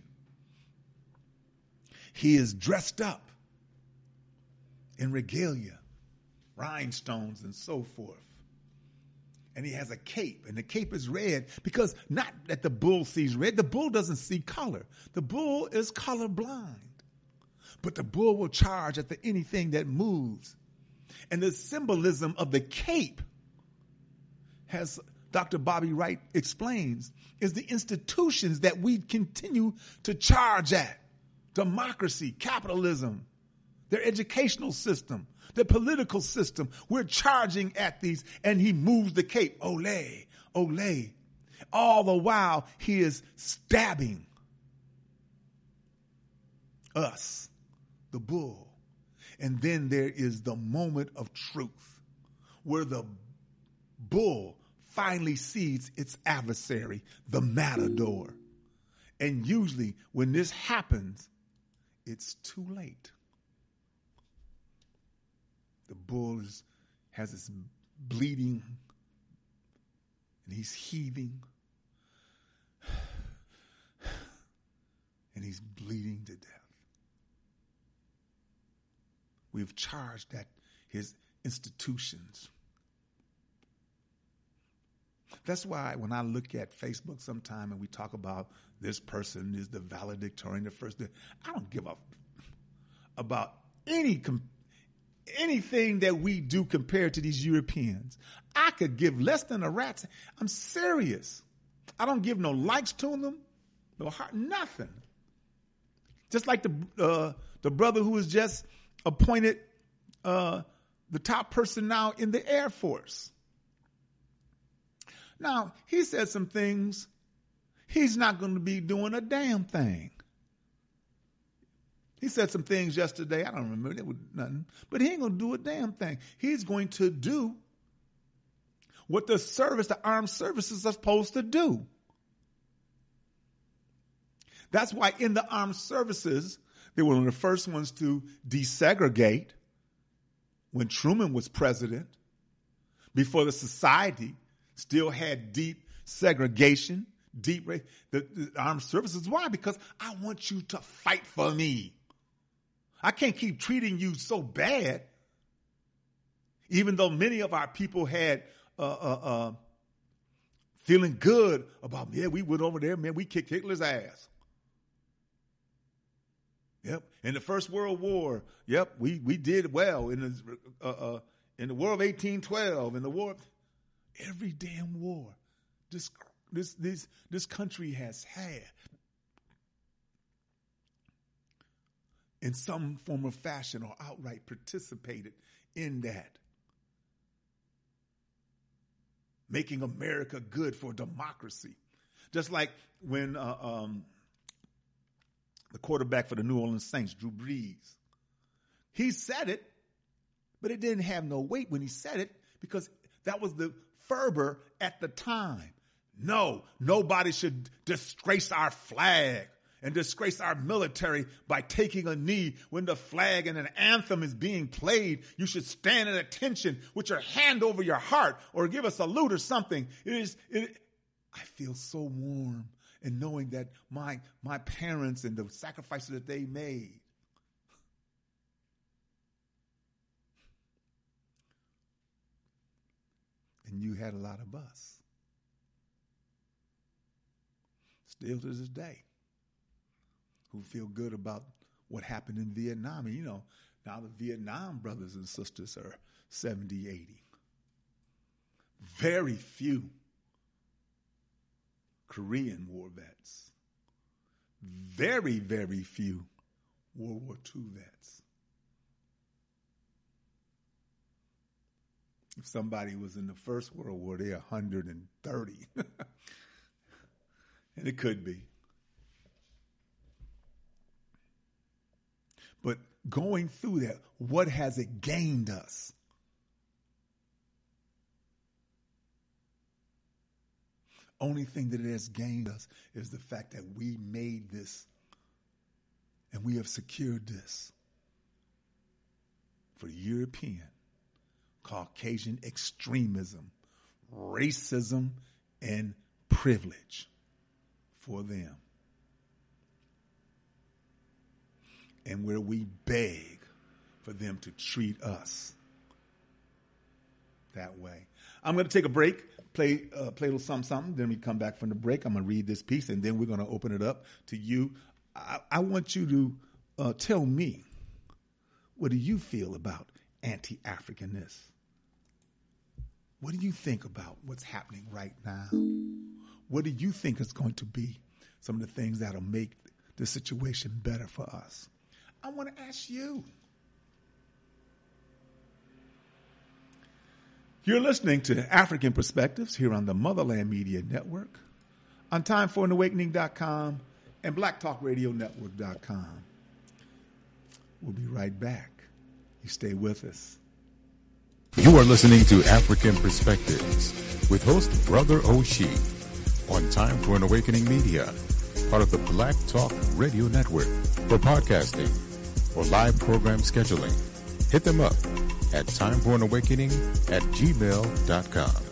He is dressed up in regalia, rhinestones, and so forth. And he has a cape, and the cape is red because not that the bull sees red. The bull doesn't see color. The bull is colorblind. But the bull will charge at anything that moves. And the symbolism of the cape, has Dr. Bobby Wright explains, is the institutions that we continue to charge at. Democracy, capitalism, their educational system, the political system. We're charging at these, and he moves the cape. Ole, ole. All the while he is stabbing us, the bull. And then there is the moment of truth where the bull finally sees its adversary, the matador. And usually when this happens, it's too late. The bull has this bleeding, and he's heaving, and he's bleeding to death. We've charged at his institutions. That's why when I look at Facebook sometime and we talk about this person is the valedictorian, the first, I don't give up about anything that we do compared to these Europeans. I could give less than a rat's. I'm serious. I don't give no likes to them, no heart, nothing. Just like the brother who was just appointed the top person now in the Air Force. Now, he said some things. He's not going to be doing a damn thing. He said some things yesterday. I don't remember. It was nothing. But he ain't going to do a damn thing. He's going to do what the armed services are supposed to do. That's why in the armed services, they were one of the first ones to desegregate when Truman was president, before the society still had deep segregation, the armed services. Why? Because I want you to fight for me. I can't keep treating you so bad, even though many of our people had feeling good about, yeah, we went over there, man, we kicked Hitler's ass. Yep. In the First World War, yep, we did well in the War of 1812, in the war, every damn war this country has had, in some form or fashion, or outright participated in that, making America good for democracy. Just like when the quarterback for the New Orleans Saints, Drew Brees, he said it, but it didn't have no weight when he said it because that was the fervor at the time. No, nobody should disgrace our flag and disgrace our military by taking a knee when the flag and an anthem is being played. You should stand at attention with your hand over your heart or give a salute or something. I feel so warm in knowing that my parents and the sacrifices that they made. And you had a lot of us. Still to this day, who feel good about what happened in Vietnam. And, now the Vietnam brothers and sisters are 70, 80. Very few Korean War vets. Very, very few World War II vets. If somebody was in the First World War, they're 130. And it could be. But going through that, what has it gained us? Only thing that it has gained us is the fact that we made this and we have secured this for European, Caucasian extremism, racism, and privilege for them. And where we beg for them to treat us that way. I'm going to take a break, play a little something. Then we come back from the break. I'm going to read this piece, and then we're going to open it up to you. I want you to tell me, what do you feel about anti-Africanness? What do you think about what's happening right now? What do you think is going to be some of the things that'll make the situation better for us? I want to ask you. You're listening to African Perspectives here on the Motherland Media Network, on TimeForAnAwakening.com and BlackTalkRadioNetwork.com. We'll be right back. You stay with us. You are listening to African Perspectives with host Brother Oshie on Time for an Awakening Media, part of the Black Talk Radio Network. For podcasting or live program scheduling, hit them up at timeforanawakening@gmail.com.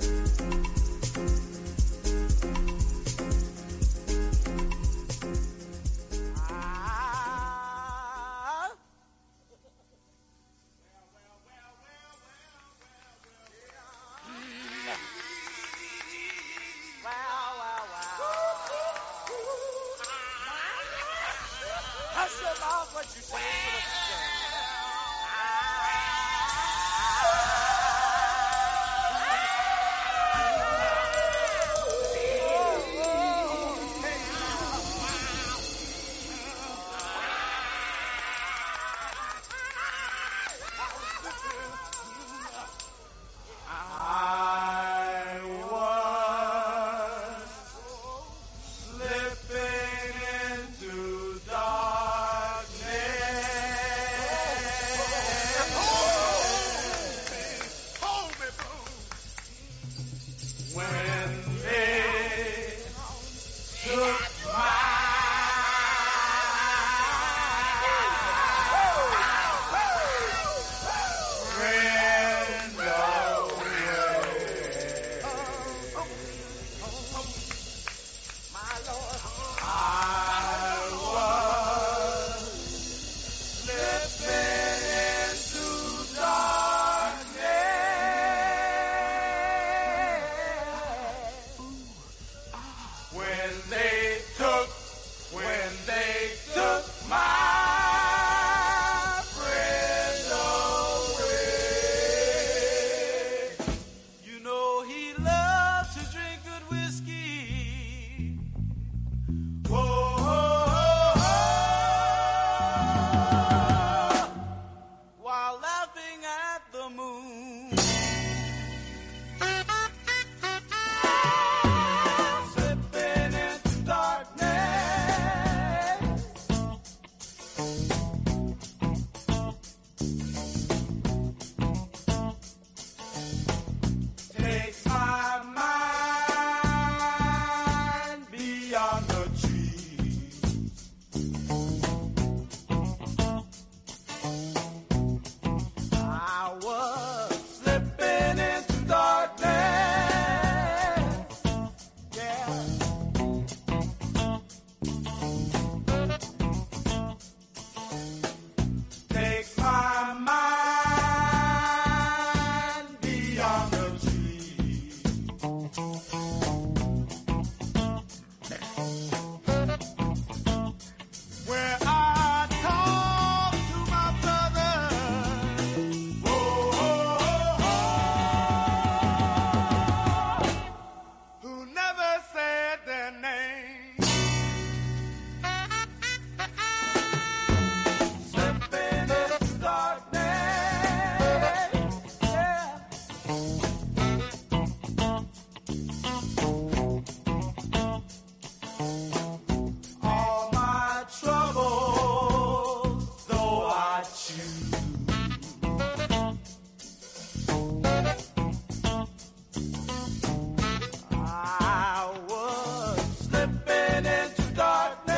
I was slipping into darkness.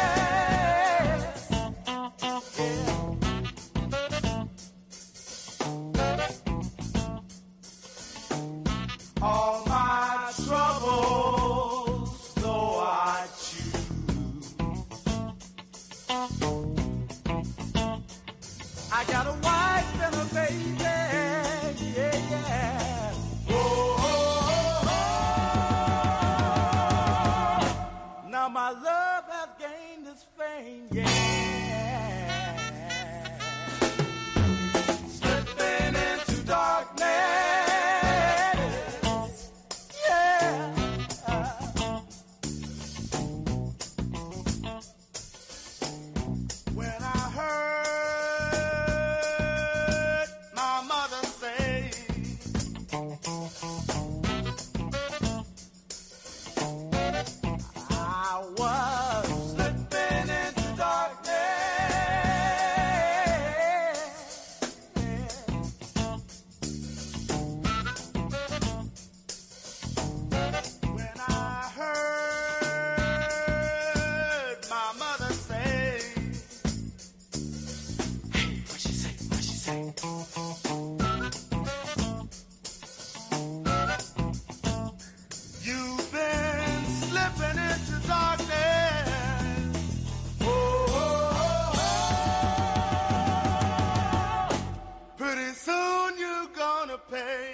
All my troubles, though I choose. I got a wife and a baby, yeah, yeah. Oh, oh, oh, oh. Now my love has gained its fame, yeah. Slipping into darkness. When I heard my mother say, I was slipping into darkness. When I heard my mother say, what she say? What she say? You've been slipping into darkness. Oh, oh, oh, oh. Pretty soon you're gonna pay.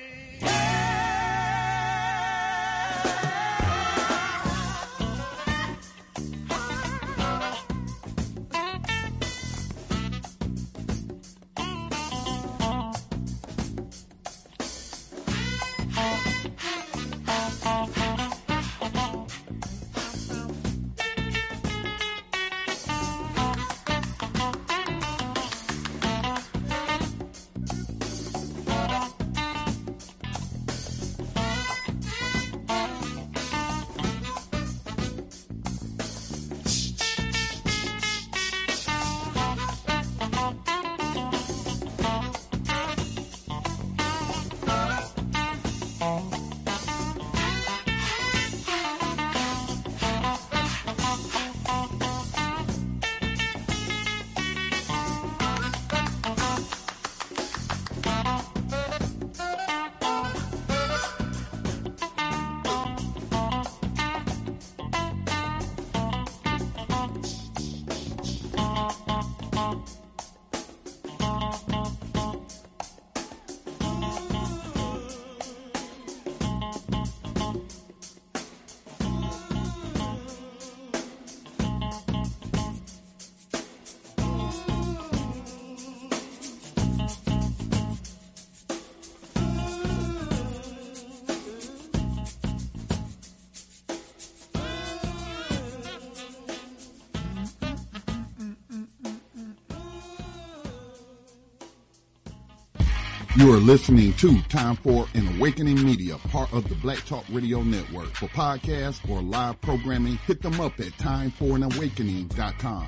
You are listening to Time for an Awakening Media, part of the Black Talk Radio Network. For podcasts or live programming, hit them up at timeforanawakening.com.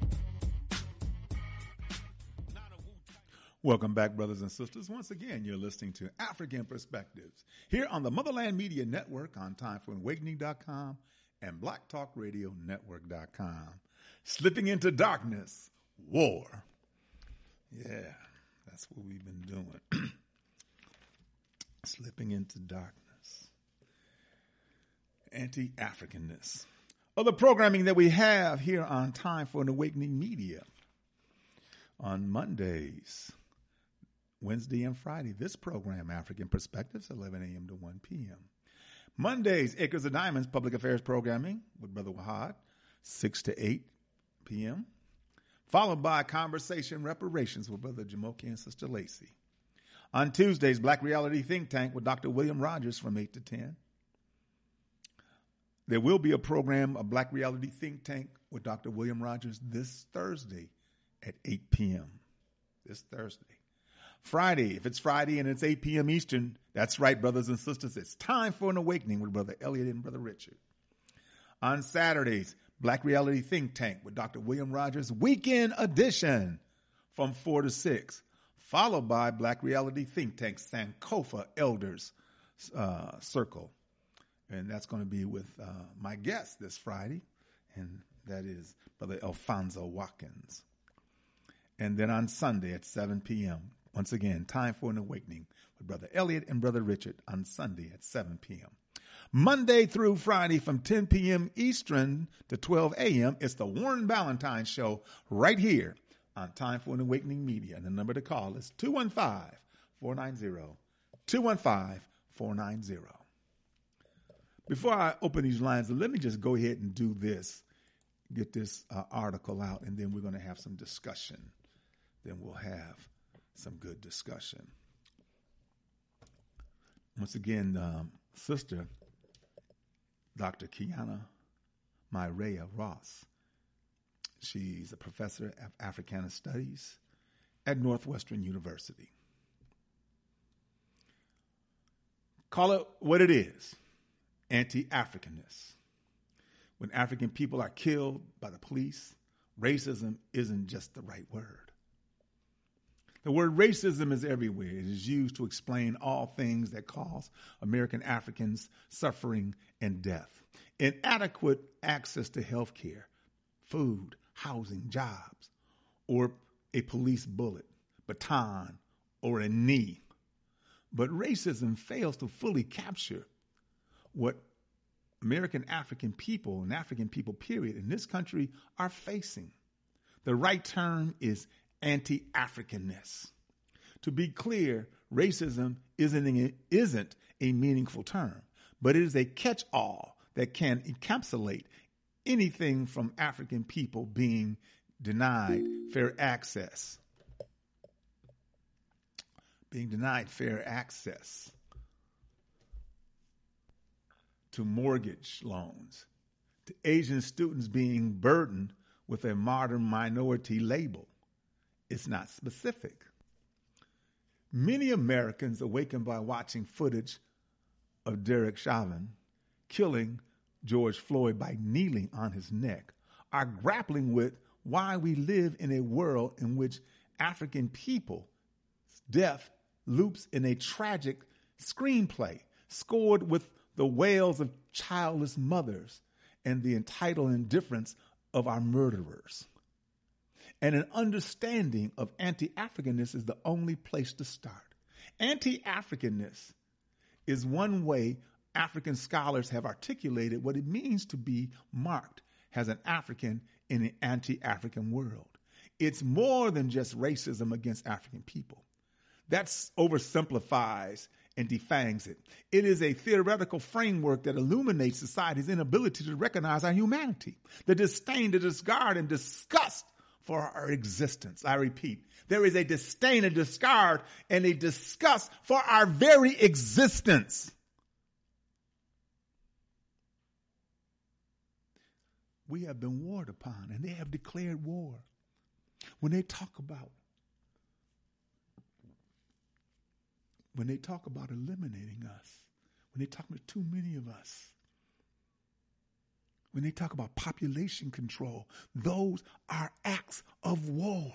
Welcome back, brothers and sisters. Once again, you're listening to African Perspectives here on the Motherland Media Network on timeforanawakening.com and blacktalkradionetwork.com. Slipping into darkness, war. Yeah, that's what we've been doing. Slipping into darkness. Anti-Africanness. Other programming that we have here on Time for an Awakening Media. On Mondays, Wednesday and Friday, this program, African Perspectives, 11 a.m. to 1 p.m. Mondays, Acres of Diamonds, Public Affairs Programming with Brother Wahad, 6 to 8 p.m. Followed by Conversation Reparations with Brother Jamoke and Sister Lacey. On Tuesdays, Black Reality Think Tank with Dr. William Rogers from 8 to 10. There will be a program, a Black Reality Think Tank with Dr. William Rogers this Thursday at 8 p.m. This Thursday. Friday, if it's Friday and it's 8 p.m. Eastern, that's right, brothers and sisters, it's Time for an Awakening with Brother Elliot and Brother Richard. On Saturdays, Black Reality Think Tank with Dr. William Rogers, Weekend Edition, from 4 to 6, followed by Black Reality Think Tank Sankofa Elders Circle. And that's going to be with my guest this Friday, and that is Brother Alfonso Watkins. And then on Sunday at 7 p.m., once again, Time for an Awakening with Brother Elliot and Brother Richard on Sunday at 7 p.m. Monday through Friday from 10 p.m. Eastern to 12 a.m., it's the Warren Ballantine Show right here on Time for an Awakening Media. And the number to call is 215-490-215-490. Before I open these lines, let me just go ahead and do this, get this article out, and then we're going to have some discussion. Then we'll have some good discussion. Once again, Sister Dr. Kiana Myrea Ross. She's a professor of Africana Studies at Northwestern University. Call it what it is, anti-Africanness. When African people are killed by the police, racism isn't just the right word. The word racism is everywhere. It is used to explain all things that cause American Africans suffering and death. Inadequate access to health care, food, housing, jobs, or a police bullet, baton, or a knee. But racism fails to fully capture what American African people and African people, period, in this country are facing. The right term is anti-Africanness. To be clear, racism isn't a meaningful term, but it is a catch-all that can encapsulate anything from African people being denied fair access. Being denied fair access to mortgage loans, to Asian students being burdened with a modern minority label. It's not specific. Many Americans awakened by watching footage of Derek Chauvin killing George Floyd by kneeling on his neck are grappling with why we live in a world in which African people's death loops in a tragic screenplay scored with the wails of childless mothers and the entitled indifference of our murderers. And an understanding of anti-Africanness is the only place to start. Anti-Africanness is one way African scholars have articulated what it means to be marked as an African in an anti-African world. It's more than just racism against African people. That oversimplifies and defangs it. It is a theoretical framework that illuminates society's inability to recognize our humanity, the disdain, the discard, and disgust for our existence. I repeat, there is a disdain, a discard, and a disgust for our very existence. We have been warred upon, and they have declared war. When they talk about eliminating us, when they talk about too many of us, when they talk about population control, those are acts of war.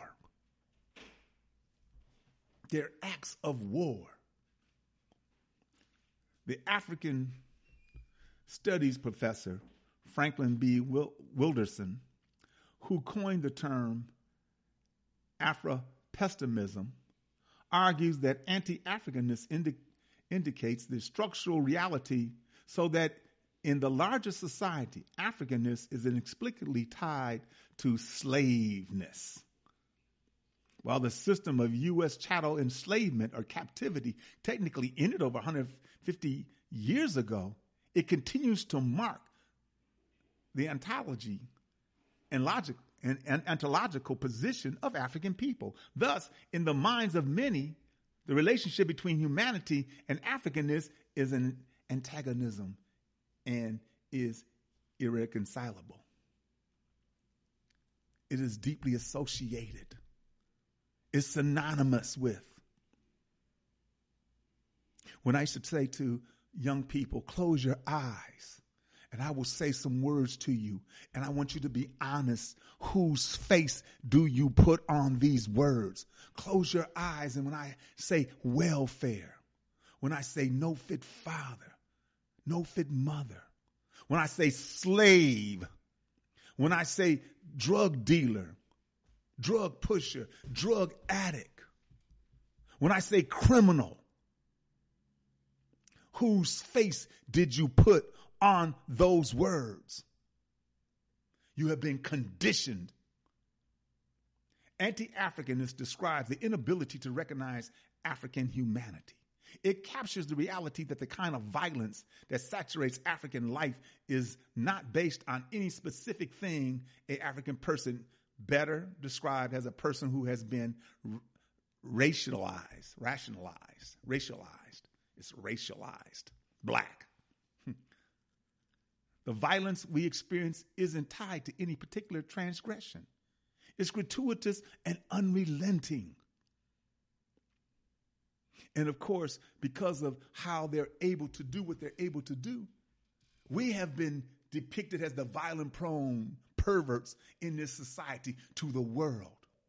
They're acts of war. The African studies professor, Franklin B. Wilderson, who coined the term Afropessimism, argues that anti-Africanness indicates the structural reality so that in the larger society, Africanness is inexplicably tied to slaveness. While the system of U.S. chattel enslavement or captivity technically ended over 150 years ago, it continues to mark the ontology and ontological position of African people. Thus, in the minds of many, the relationship between humanity and Africanness is an antagonism and is irreconcilable. It is deeply associated. It's synonymous with. When I used to say to young people, close your eyes And I will say some words to you, and I want you to be honest. Whose face do you put on these words? Close your eyes, and when I say welfare, when I say no fit father, no fit mother, when I say slave, when I say drug dealer, drug pusher, drug addict, when I say criminal, whose face did you put on those words? You have been conditioned. Anti-Africanness describes the inability to recognize African humanity. It captures the reality that the kind of violence that saturates African life is not based on any specific thing an African person, better described as a person who has been racialized. It's racialized. Black. The violence we experience isn't tied to any particular transgression. It's gratuitous and unrelenting. And of course, because of how they're able to do what they're able to do, we have been depicted as the violent prone perverts in this society to the world.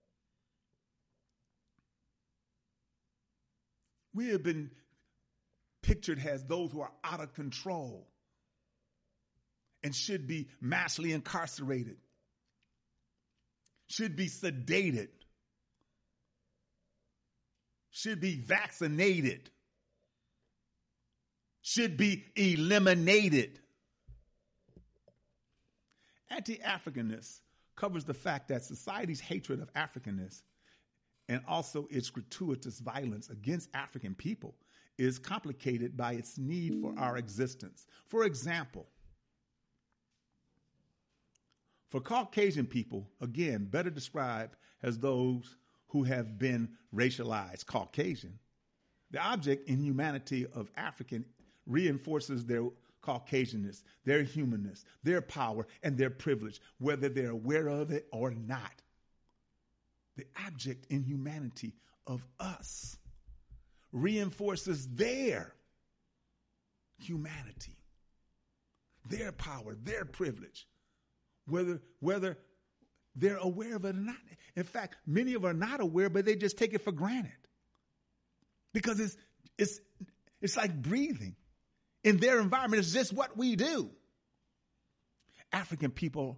We have been pictured as those who are out of control and should be massively incarcerated, should be sedated, should be vaccinated, should be eliminated. Anti-Africanness covers the fact that society's hatred of Africanness and also its gratuitous violence against African people is complicated by its need for our existence. For example, for Caucasian people, again, better described as those who have been racialized Caucasian, the object in humanity of African reinforces their Caucasianness, their humanness, their power, and their privilege, whether they're aware of it or not. The object in humanity of us reinforces their humanity, their power, their privilege, whether they're aware of it or not. In fact, many of them are not aware, but they just take it for granted because it's like breathing. In their environment, it's just what we do. African people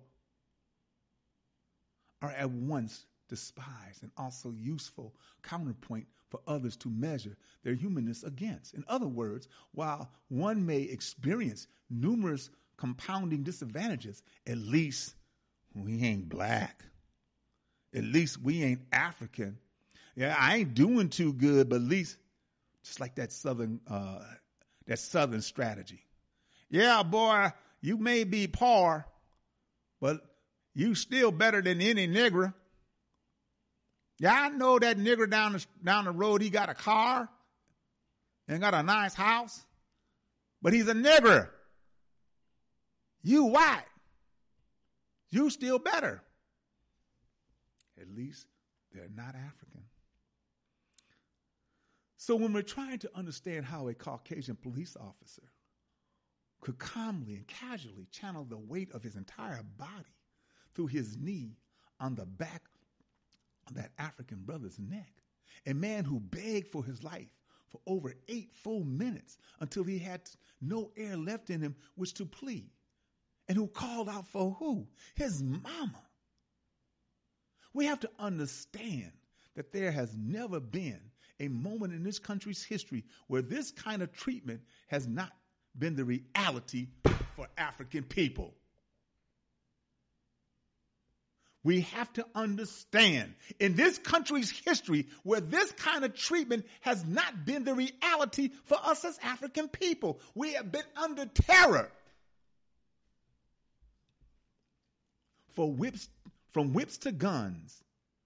are at once despised and also useful counterpoint for others to measure their humanness against. In other words, while one may experience numerous compounding disadvantages, at least we ain't black. At least we ain't African. Yeah, I ain't doing too good, but at least just like that southern strategy. Yeah, boy, you may be poor, but you still better than any nigger. Yeah, I know that nigger down the road, he got a car and got a nice house, but he's a nigger. You white. You still better. At least they're not African. So when we're trying to understand how a Caucasian police officer could calmly and casually channel the weight of his entire body through his knee on the back of that African brother's neck, a man who begged for his life for over 8 full minutes until he had no air left in him which to plead, and who called out for who? His mama. We have to understand that there has never been a moment in this country's history where this kind of treatment has not been the reality for African people. We have to understand in this country's history where this kind of treatment has not been the reality for us as African people. We have been under terror. From whips to guns,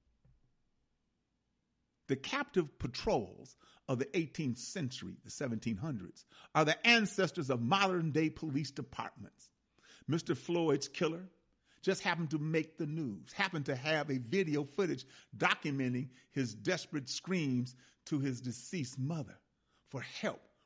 the captive patrols of the 18th century, the 1700s, are the ancestors of modern-day police departments. Mr. Floyd's killer just happened to make the news, happened to have a video footage documenting his desperate screams to his deceased mother for help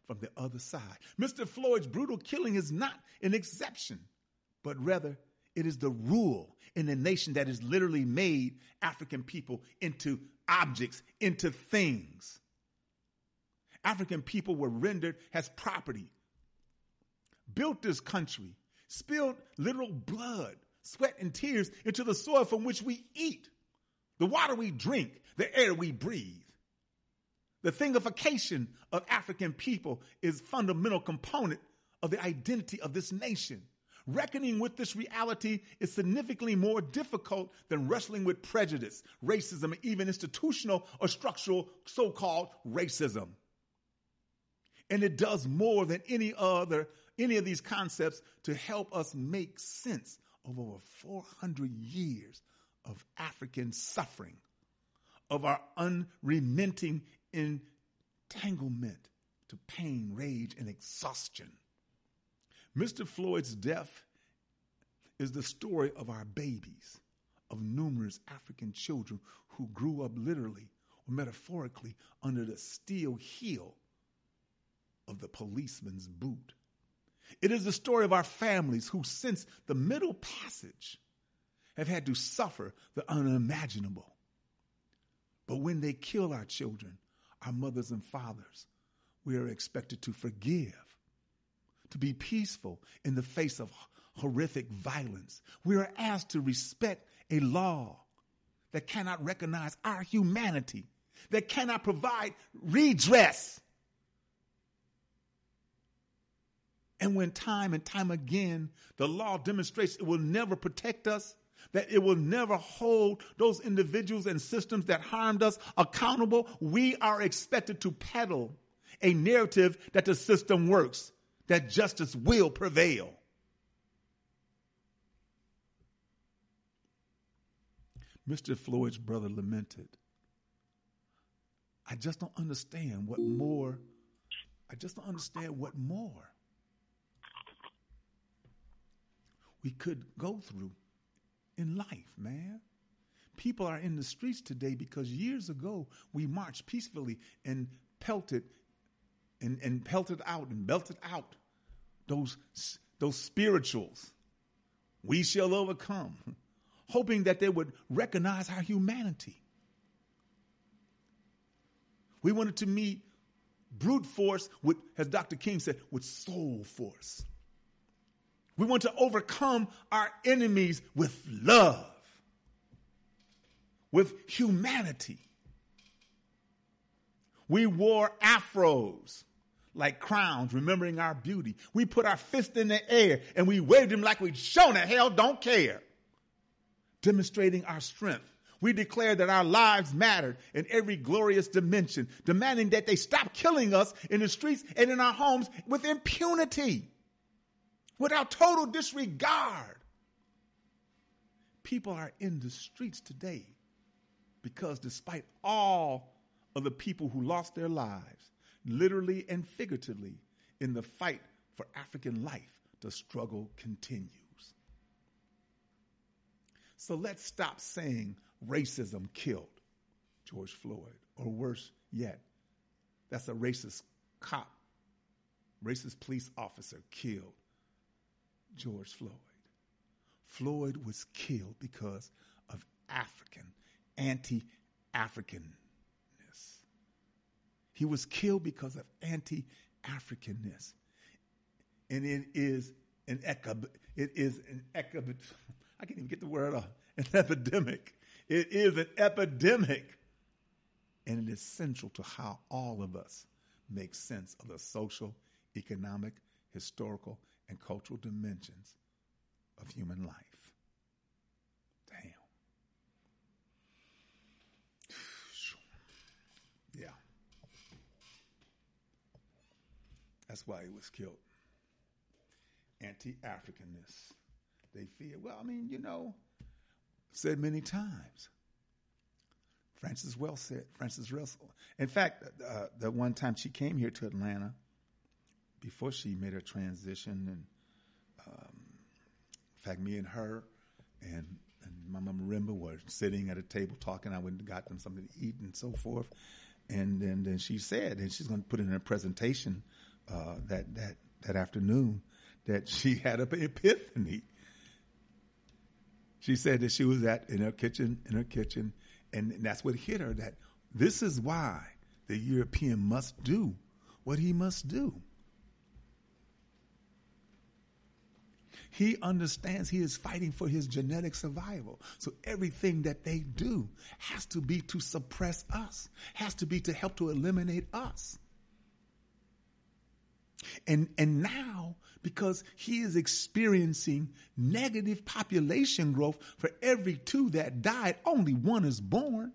from the other side. Mr. Floyd's brutal killing is not an exception, but rather it is the rule in a nation that has literally made African people into objects, into things. African people were rendered as property, built this country, spilled literal blood, sweat, and tears into the soil from which we eat, the water we drink, the air we breathe. The thingification of African people is a fundamental component of the identity of this nation. Reckoning with this reality is significantly more difficult than wrestling with prejudice, racism, and even institutional or structural so-called racism. And it does more than any of these concepts to help us make sense of over 400 years of African suffering, of our unremitting entanglement to pain, rage, and exhaustion. Mr. Floyd's death is the story of our babies, of numerous African children who grew up literally or metaphorically under the steel heel of the policeman's boot. It is the story of our families who, since the Middle Passage, have had to suffer the unimaginable. But when they kill our children, our mothers and fathers, we are expected to forgive, to be peaceful in the face of horrific violence. We are asked to respect a law that cannot recognize our humanity, that cannot provide redress. And when time and time again the law demonstrates it will never protect us, that it will never hold those individuals and systems that harmed us accountable, we are expected to peddle a narrative that the system works, that justice will prevail. Mr. Floyd's brother lamented, I just don't understand what more. We could go through in life, man. People are in the streets today because years ago we marched peacefully and pelted out and belted out those spirituals. We shall overcome, hoping that they would recognize our humanity. We wanted to meet brute force with, as Dr. King said, with soul force. We want to overcome our enemies with love, with humanity. We wore afros like crowns, remembering our beauty. We put our fist in the air and we waved them like we'd shown that hell don't care, demonstrating our strength. We declared that our lives mattered in every glorious dimension, demanding that they stop killing us in the streets and in our homes with impunity, without total disregard. People are in the streets today because despite all of the people who lost their lives, literally and figuratively, in the fight for African life, the struggle continues. So let's stop saying racism killed George Floyd, or worse yet, that's a racist cop, racist police officer killed George Floyd. Floyd was killed because of anti-Africanness. He was killed because of anti-Africanness. And it is an I can't even get the word off, an epidemic. It is an epidemic. And it is central to how all of us make sense of the social, economic, historical, and cultural dimensions of human life. Damn. Yeah. That's why he was killed. Anti-Africanness. They fear. Well, I mean, said many times. Frances Russell. In fact, the one time she came here to Atlanta, before she made her transition, and in fact, me and her and Mama Marimba were sitting at a table talking. I went and got them something to eat and so forth. And then she said, and she's going to put in a presentation that afternoon that she had an epiphany. She said that she was in her kitchen, and that's what hit her, that this is why the European must do what he must do. He understands he is fighting for his genetic survival. So everything that they do has to be to suppress us, has to be to help to eliminate us. And now, because he is experiencing negative population growth, for every 2 that died, only 1 is born.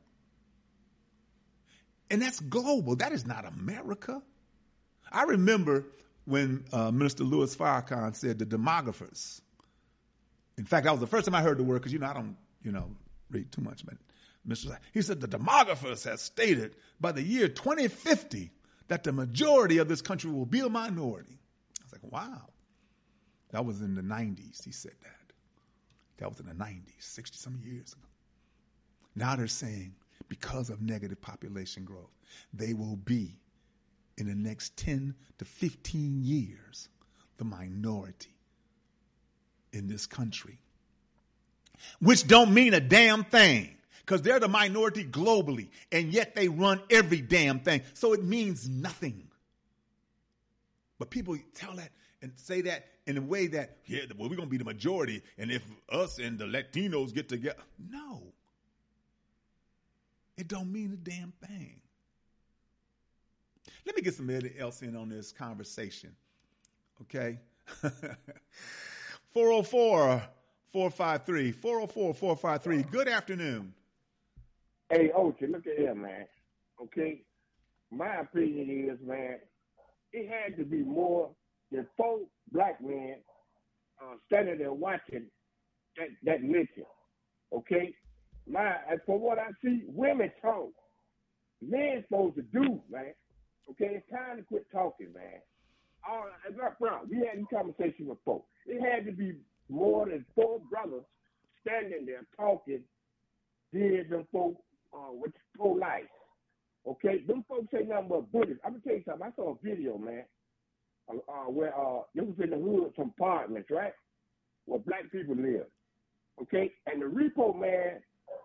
And that's global. That is not America. I remember when Minister Louis Farrakhan said the demographers. In fact, that was the first time I heard the word, because, I don't, read too much. But he said the demographers have stated by the year 2050 that the majority of this country will be a minority. I was like, wow. That was in the 90s, he said that. That was in the 90s, 60-some years ago. Now they're saying because of negative population growth, they will be, in the next 10 to 15 years, the minority in this country. Which don't mean a damn thing, because they're the minority globally, and yet they run every damn thing. So it means nothing. But people tell that and say that in a way that, we're going to be the majority, and if us and the Latinos get together. No. It don't mean a damn thing. Let me get somebody else in on this conversation, okay? 404-453. Good afternoon. Hey, Ochi, look at here, man. Okay? My opinion is, man, it had to be more than 4 black men standing there watching that mission. Okay? From what I see, women talk. Men supposed to do, man. Okay, it's time to quit talking, man. We had this conversation with folks. It had to be more than 4 brothers standing there talking, did them folks with pro-life. Okay, them folks say nothing but bullets. I'm going to tell you something. I saw a video, man, where it was in the hood, some apartments, right, where black people live. Okay, and the repo man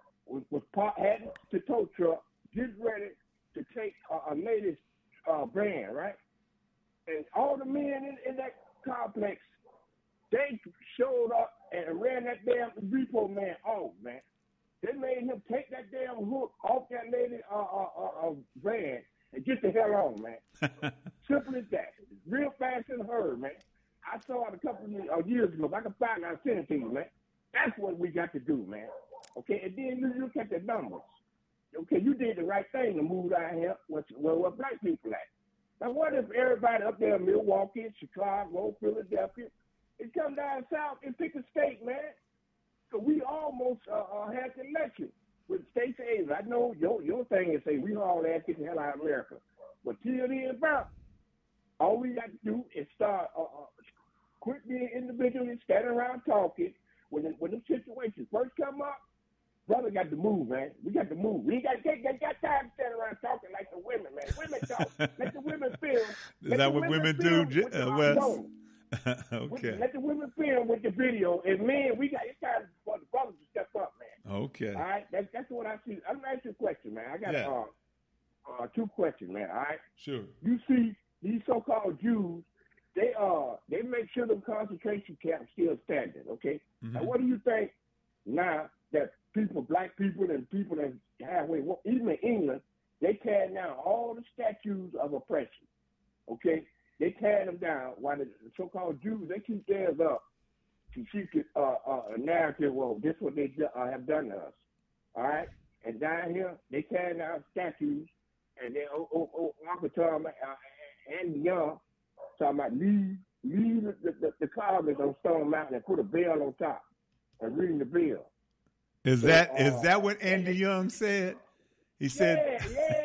had the tow truck, getting ready to take a lady's brand, right? And all the men in that complex, they showed up and ran that damn repo man off, man. They made him take that damn hook off that lady's brand and get the hell on, man. Simple as that. Real fast and heard, man. I saw it a couple of years ago. If I can find it, I'll send it to you, man. That's what we got to do, man. Okay, and then you look at the numbers. Okay, you did the right thing to move down here where black people at. Now, what if everybody up there in Milwaukee, Chicago, Philadelphia, it come down south and pick a state, man? So we almost had the election with state aids. I know your thing is say we all had to get the hell out of America. But till then, about all we got to do is start quit being individually standing around talking. When the situations first come up, brother got to move, man. We got to move. We got time to stand around talking like the women, man. Women talk. Let the women feel. Is that what women do, Wes? Okay. Let the women film with the video. And, man, it's time for the brothers to step up, man. Okay. All right? That's what I see. I'm going to ask you a question, man. I got 2 questions, man. All right? Sure. You see these so-called Jews, they make sure the concentration camps still standing, okay? Mm-hmm. Now, what do you think now that black people and people that halfway, even in England, they tear down all the statues of oppression, okay? They tear them down while the so-called Jews, they keep theirs up to keep a narrative, well, this is what they have done to us, all right? And down here, they tear down statues, and then Uncle Tom and Young talking about leave the carvings on Stone Mountain and put a bell on top and ring the bell. Is that what Andy Young said? He said,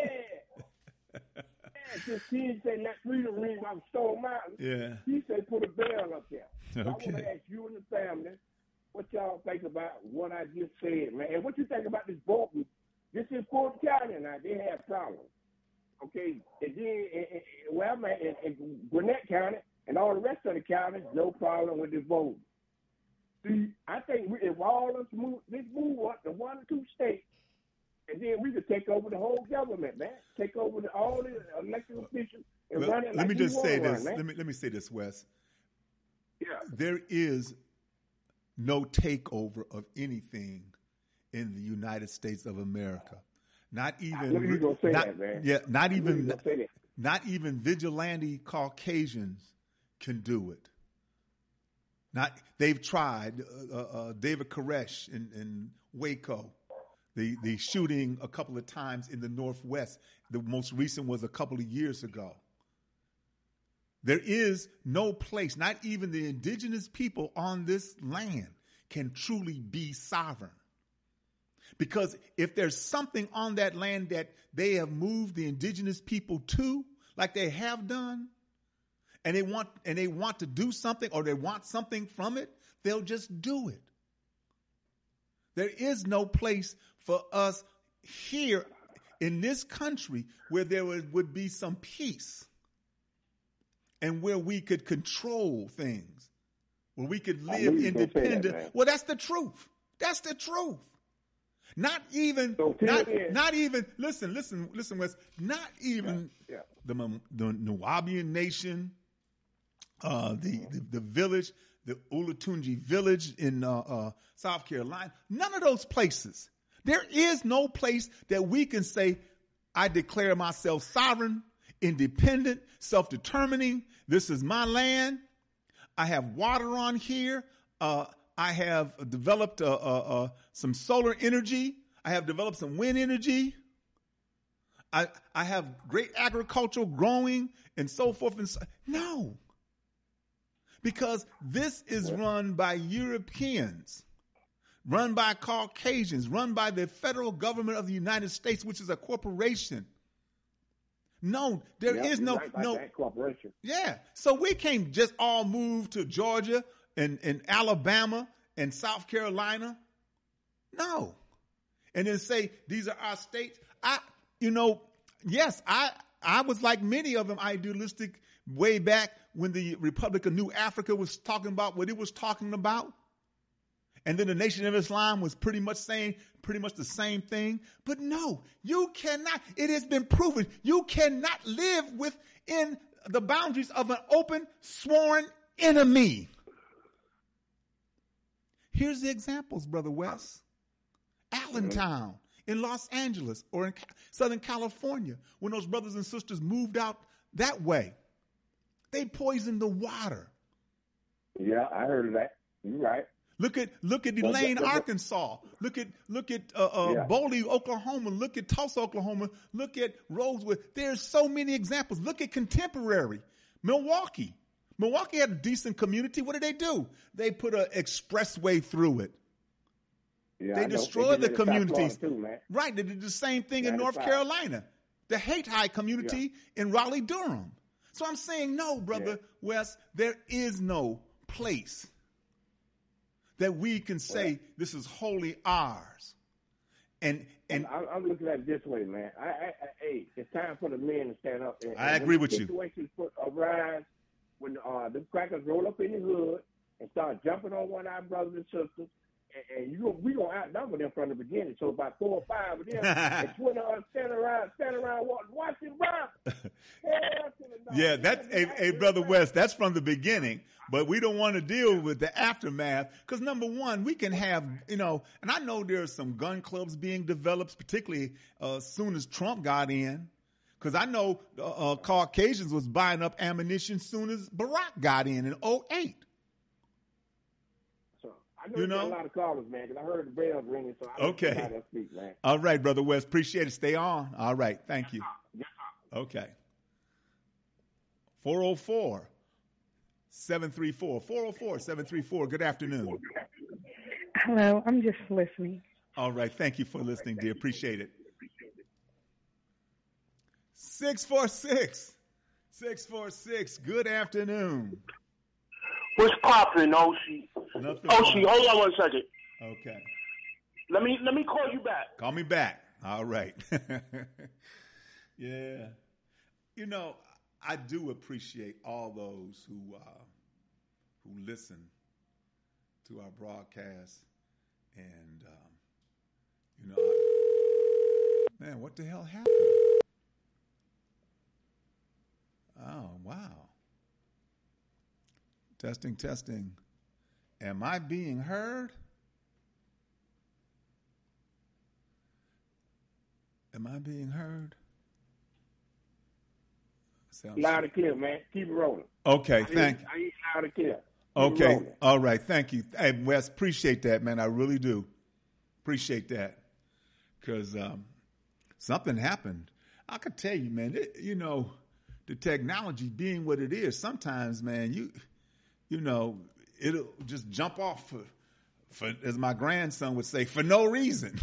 Since he said let freedom ring on Stone Mountain, he said put a bell up there. So I want to ask you and the family what y'all think about what I just said, man. And what you think about this Bolton? This is Fulton County now. They have problems. Okay, and then where I'm at in Gwinnett County and all the rest of the counties, no problem with the vote. See, I think if all of us move up to 1 or 2 states, and then we could take over the whole government, man. Take over all the elected officials and run it. Let me just say this. Let me say this, Wes. Yeah. There is no takeover of anything in the United States of America. Not even. Look, you gonna say that, man. Yeah, not even vigilante Caucasians can do it. They've tried. David Koresh in Waco, the shooting a couple of times in the Northwest. The most recent was a couple of years ago. There is no place, not even the indigenous people on this land can truly be sovereign. Because if there's something on that land that they have moved the indigenous people to, like they have done, and they want to do something or they want something from it, they'll just do it. There is no place for us here in this country where there would be some peace and where we could control things, where we could live independent. Well, that's the truth. That's the truth. Not even, listen, Wes, not even the Nubian nation, the village, the Ulatunji village in South Carolina, none of those places. There is no place that we can say, I declare myself sovereign, independent, self-determining. This is my land. I have water on here. I have developed some solar energy. I have developed some wind energy. I have great agricultural growing and so forth. No. Because this is run by Europeans, run by Caucasians, run by the federal government of the United States, which is a corporation. No, there is no corporation. Yeah. So we can't just all move to Georgia and Alabama and South Carolina. No. And then say, these are our states. Yes, I was like many of them idealistic way back when the Republic of New Africa was talking about what it was talking about. And then the Nation of Islam was pretty much saying pretty much the same thing. But no, you cannot. It has been proven you cannot live within the boundaries of an open, sworn enemy. Here's the examples, Brother Wes. Allentown in Los Angeles or in Southern California, when those brothers and sisters moved out that way, they poisoned the water. Yeah, I heard of that. You're right. Look at Elaine, Arkansas. Look at Boley, Oklahoma. Look at Tulsa, Oklahoma. Look at Rosewood. There's so many examples. Look at contemporary Milwaukee. Milwaukee had a decent community. What did they do? They put an expressway through it. Yeah, they destroyed the communities. Too, right. They did the same thing in North Carolina. The Hayti community in Raleigh-Durham. So I'm saying, no, Brother Wes, there is no place that we can say this is wholly ours. And I'm looking at it this way, man. Hey, it's time for the men to stand up. I agree with you. Situations arise when the crackers roll up in the hood and start jumping on one of our brothers and sisters, and we gonna outnumber them from the beginning. So about 4 or 5 of them, and 20 of us stand around watching Bob. Yeah, that's a Brother West. That's from the beginning, but we don't want to deal with the aftermath because number one, we can have and I know there are some gun clubs being developed, particularly as soon as Trump got in. Because I know Caucasians was buying up ammunition soon as Barack got in 2008. So I know you got a lot of callers, man, because I heard the bells ringing. So I okay. How to speak, man. All right, Brother West. Appreciate it. Stay on. All right. Thank you. Yes, okay. 404-734. 404-734. Good afternoon. Hello. I'm just listening. All right. Thank you for listening, dear. Appreciate it. 646. Good afternoon. What's poppin', Oshie? Oshie, hold on 1 second. Okay. Let me call you back. Call me back. All right. Yeah. You know, I do appreciate all those who listen to our broadcast, and you know, man, what the hell happened? Oh, wow. Testing, testing. Am I being heard? Am I being heard? Sounds loud and clear, man. Keep it rolling. Okay, thank you. I ain't loud and clear. Okay, all right, thank you. Hey, Wes, appreciate that, man. I really do. Appreciate that. Because something happened. I could tell you, man, you know, the technology being what it is, sometimes, man, you know, it'll just jump off for, as my grandson would say, for no reason.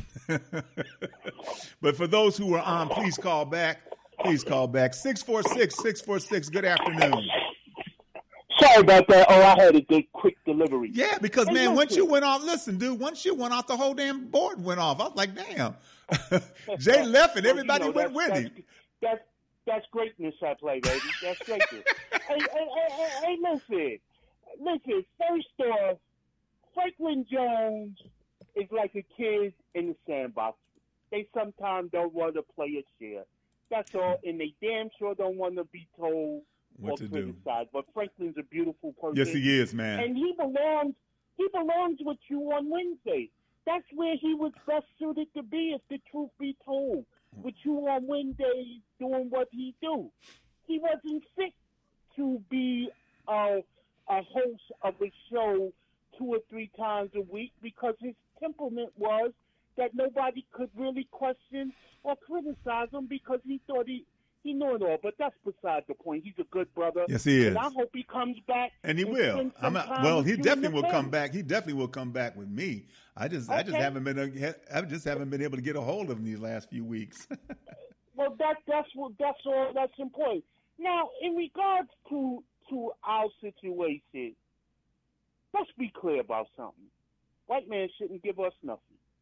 But for those who are on, please call back. Please call back. 646-646. Good afternoon. Sorry about that. Oh, I had a good quick delivery. Yeah, because, man, once you went off, listen, dude, once you went off, the whole damn board went off. I was like, damn. Jay left and everybody went with him. That's greatness I play, baby. That's greatness. hey, listen. First off, Franklin Jones is like a kid in the sandbox. They sometimes don't want to play a share. That's all, and they damn sure don't want to be told what to do. But Franklin's a beautiful person. Yes, he is, man. And he belongs with you on Wednesday. That's where he was best suited to be, if the truth be told. With you on Wednesdays doing what he do. He wasn't fit to be a host of a show 2 or 3 times a week, because his temperament was that nobody could really question or criticize him, because he thought he knew it all. But that's beside the point. He's a good brother. Yes, he is. And I hope he comes back. And he will. He definitely will come back. He definitely will come back with me. I just haven't been able to get a hold of him these last few weeks. Well, that's all that's important. Now, in regards to our situation, let's be clear about something. White man shouldn't give us nothing.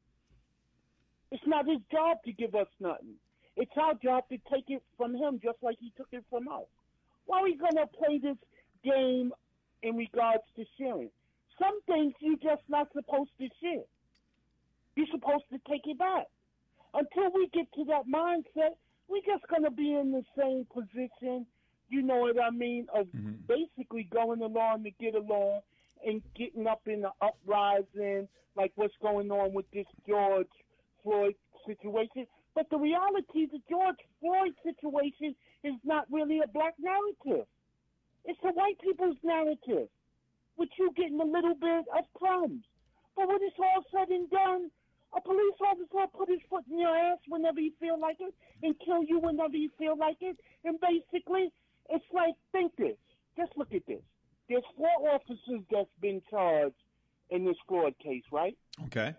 It's not his job to give us nothing. It's our job to take it from him, just like he took it from us. Why are we going to play this game in regards to sharing? Some things you're just not supposed to share. You're supposed to take it back. Until we get to that mindset, we're just going to be in the same position, you know what I mean, of basically going along to get along and getting up in the uprising, like what's going on with this George Floyd situation. But the reality, the George Floyd situation is not really a black narrative. It's the white people's narrative, with you getting a little bit of crumbs. But when it's all said and done, a police officer will put his foot in your ass whenever you feel like it and kill you whenever you feel like it. And basically, it's like, think this. Just look at this. There's 4 officers that's been charged in this fraud case, right? Okay.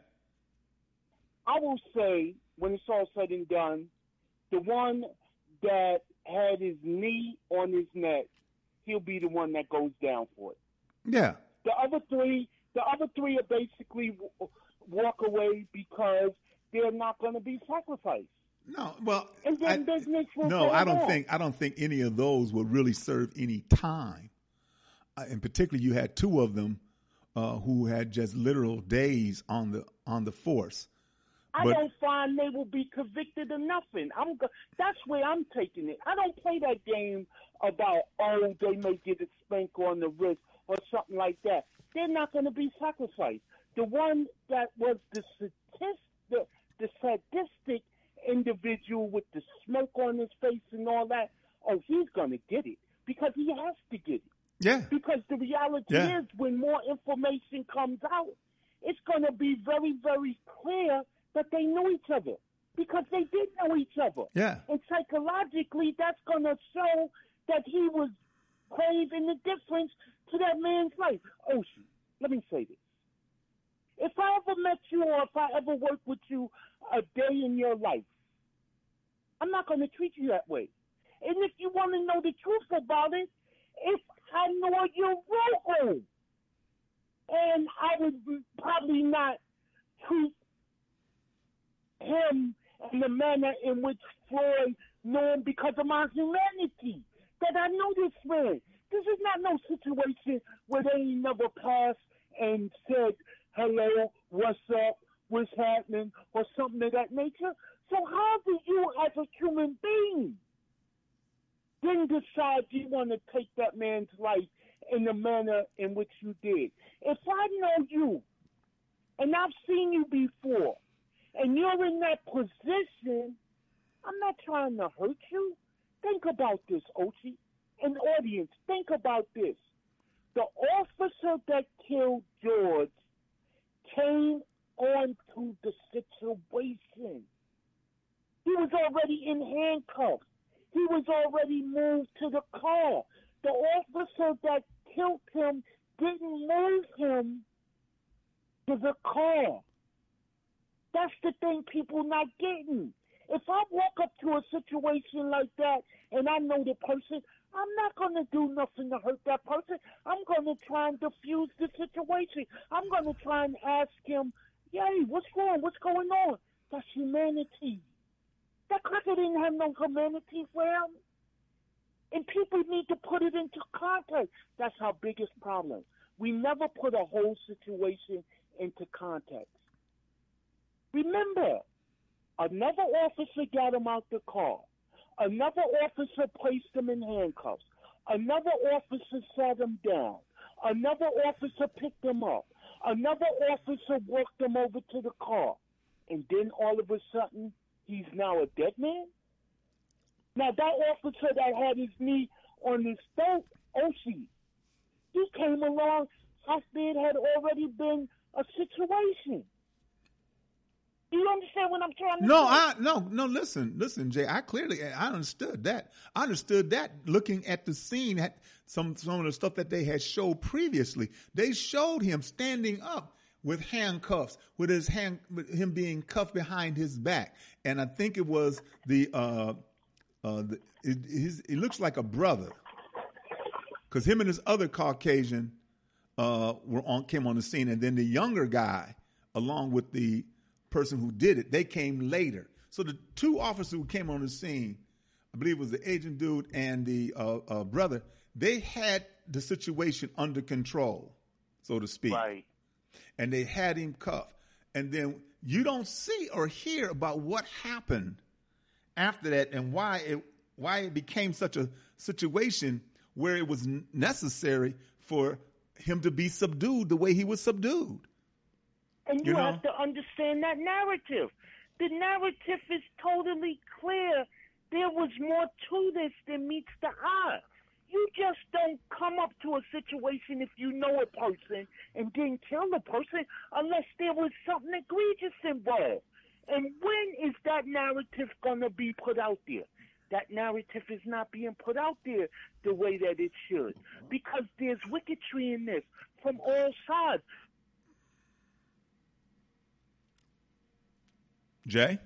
I will say, when it's all said and done, the one that had his knee on his neck, he'll be the one that goes down for it. Yeah. The other three are basically walk away because they're not going to be sacrificed. No, well, and then business will go I on. don't think any of those will really serve any time. In particular, you had 2 of them who had just literal days on the force. I don't find they will be convicted of nothing. That's where I'm taking it. I don't play that game about, they may get a spank on the wrist or something like that. They're not going to be sacrificed. The one that was the sadistic individual with the smoke on his face and all that, he's going to get it, because he has to get it. Yeah. Because the reality is, when more information comes out, it's going to be very, very clear that they knew each other, because they did know each other. Yeah. And psychologically, that's going to show that he was craving the difference to that man's life. Ocean, let me say this. If I ever met you, or if I ever worked with you a day in your life, I'm not going to treat you that way. And if you want to know the truth about it, if I know you're wrong, and I would probably not treat him in the manner in which Floyd knew him because of my humanity. That I know this man. This is not no situation where they ain't never passed and said, hello, what's up, what's happening, or something of that nature. So how do you, as a human being, then decide you want to take that man's life in the manner in which you did? If I know you, and I've seen you before, and you're in that position, I'm not trying to hurt you. Think about this, Ochi. And audience, think about this. The officer that killed George came onto the situation. He was already in handcuffs. He was already moved to the car. The officer that killed him didn't move him to the car. That's the thing people not getting. If I walk up to a situation like that and I know the person, I'm not going to do nothing to hurt that person. I'm going to try and diffuse the situation. I'm going to try and ask him, yay, what's wrong? What's going on? That's humanity. That cracker didn't have no humanity for him. And people need to put it into context. That's our biggest problem. We never put a whole situation into context. Remember, another officer got him out the car. Another officer placed him in handcuffs. Another officer sat him down. Another officer picked him up. Another officer walked him over to the car. And then all of a sudden, he's now a dead man? Now, that officer that had his knee on his throat, Oshi, he came along after it had already been a situation. Do you understand what I'm trying to say? No, listen, Jay, I understood that. I understood that looking at the scene, at some of the stuff that they had showed previously. They showed him standing up with handcuffs, with him being cuffed behind his back. And I think it was it looks like a brother, because him and his other Caucasian came on the scene, and then the younger guy, along with the person who did it, they came later. So the two officers who came on the scene, I believe it was the agent dude and the brother, they had the situation under control, so to speak. Right. And they had him cuffed. And then you don't see or hear about what happened after that and why it became such a situation where it was necessary for him to be subdued the way he was subdued. And you have to understand that narrative. The narrative is totally clear. There was more to this than meets the eye. You just don't come up to a situation if you know a person and then kill the person unless there was something egregious involved. And when is that narrative going to be put out there? That narrative is not being put out there the way that it should, because there's wicketry in this from all sides. Jay?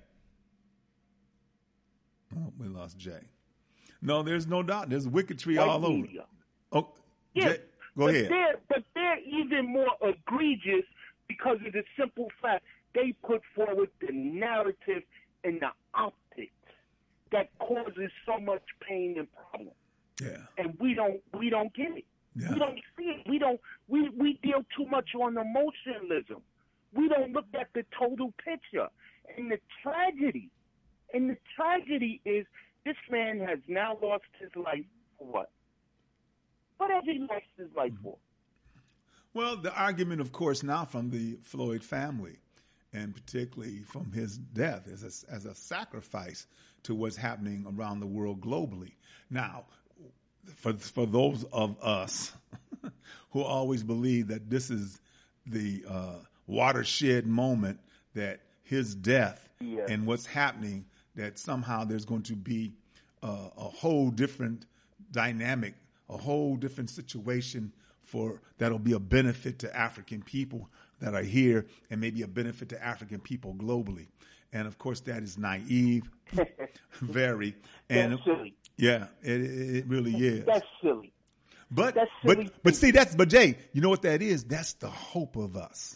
Oh, we lost Jay. No, there's no doubt. There's wicketry all over. Oh, yeah, Jay, go ahead. But they're even more egregious because of the simple fact they put forward the narrative and the optics that causes so much pain and problem. Yeah. And we don't get it. Yeah. We don't see it. We deal too much on emotionalism. We don't look at the total picture. And the tragedy is this man has now lost his life for what? What has he lost his life for? Well, the argument, of course, now from the Floyd family, and particularly from his death, as a sacrifice to what's happening around the world globally. Now, for those of us who always believe that this is the watershed moment, that his death and what's happening, that somehow there's going to be a whole different dynamic, a whole different situation that'll be a benefit to African people that are here and maybe a benefit to African people globally. And of course, that is naive, very. And that's silly. Yeah, it really is. That's silly. But silly. But Jay, you know what that is? That's the hope of us.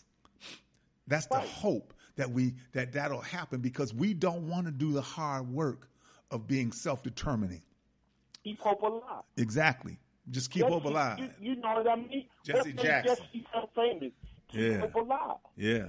That's the hope that that'll happen, because we don't want to do the hard work of being self-determining. Keep hope alive. Exactly. Just keep hope alive. You know what I mean? Jesse Jackson. Jesse so famous. Keep hope alive. Yeah.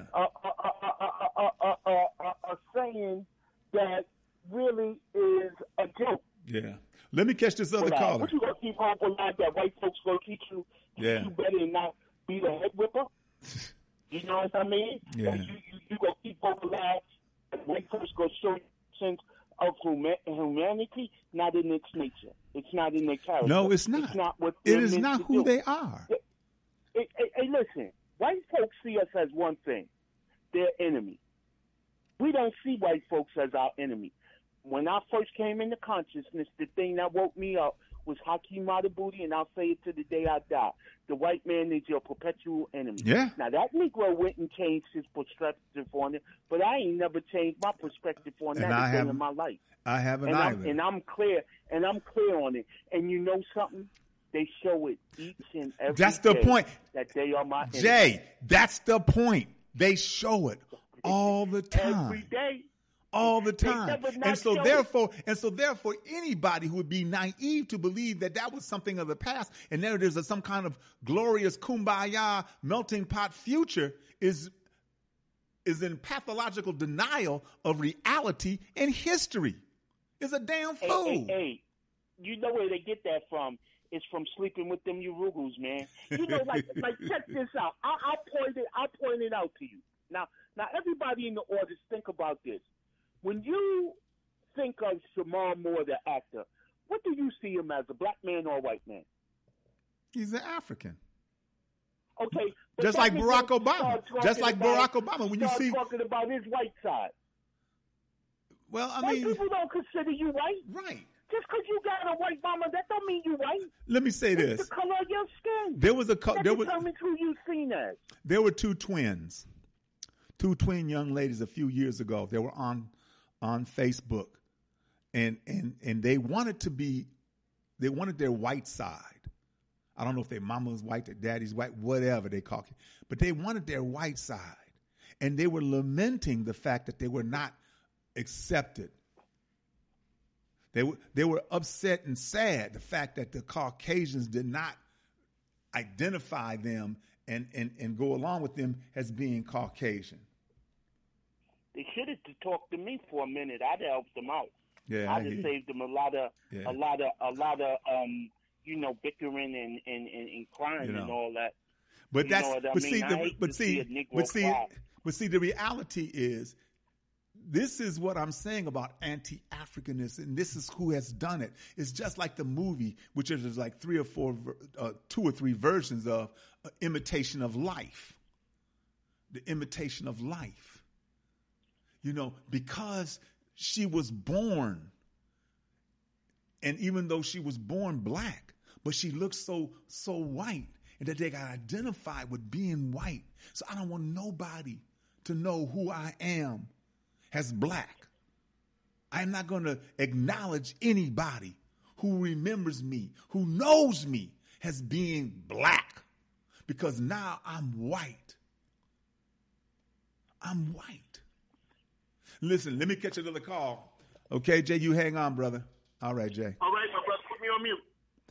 A saying that really is a joke. Yeah. Let me catch this other caller. What you gonna keep hope alive that white folks gonna teach you better and not be the head whipper? You know what I mean? Yeah. You gonna keep hope alive that white folks gonna show you sense of humanity, not in its nature. It's not in their character. No, it's not. It's not what it is not who they are. Hey, listen. White folks see us as one thing. Their enemy. We don't see white folks as our enemy. When I first came into consciousness, the thing that woke me up was Hakeem Madhubuti, and I'll say it to the day I die. The white man is your perpetual enemy. Yeah. Now, that Negro went and changed his perspective on it, but I ain't never changed my perspective on that thing in my life. I haven't either. And I'm clear on it. And you know something? They show it each and every day. That's the point. That they are my enemy. Jay, that's the point. They show it all the time. Every day. All the time. And so therefore, anybody who would be naive to believe that that was something of the past and there is some kind of glorious kumbaya melting pot future is in pathological denial of reality and history. Is a damn fool. Hey, you know where they get that from? It's from sleeping with them Urugos, man. You know, like check this out. I'll point it out to you. Now everybody in the audience, think about this. When you think of Shemar Moore, the actor, what do you see him as, a black man or a white man? He's an African. Okay. Just like Barack Obama. Just like Barack Obama. When you see talking about his white side. Well, I white mean, people don't consider you white. Right. Just because you got a white mama, that don't mean you white. Let me say this. It's the color of your skin. That determines who you seen as. There were two twin young ladies a few years ago. They were on Facebook, and they wanted their white side. I don't know if their mama was white, their daddy's white, whatever they call it, but they wanted their white side, and they were lamenting the fact that they were not accepted. They were upset and sad the fact that the Caucasians did not identify them and go along with them as being Caucasian. They should have talked to me for a minute. I'd have helped them out. Yeah, I'd have saved them a lot of bickering and crying and all that. But see, the reality is, this is what I'm saying about anti-Africanness, and this is who has done it. It's just like the movie, which is like 2 or 3 versions of Imitation of Life. The Imitation of Life. You know, because she was born, and even though she was born black, but she looks so white, and that they got identified with being white. So I don't want nobody to know who I am as black. I'm not going to acknowledge anybody who remembers me, who knows me as being black, because now I'm white. I'm white. Listen, let me catch another call. Okay, Jay, you hang on, brother. All right, Jay. All right, my brother, put me on mute.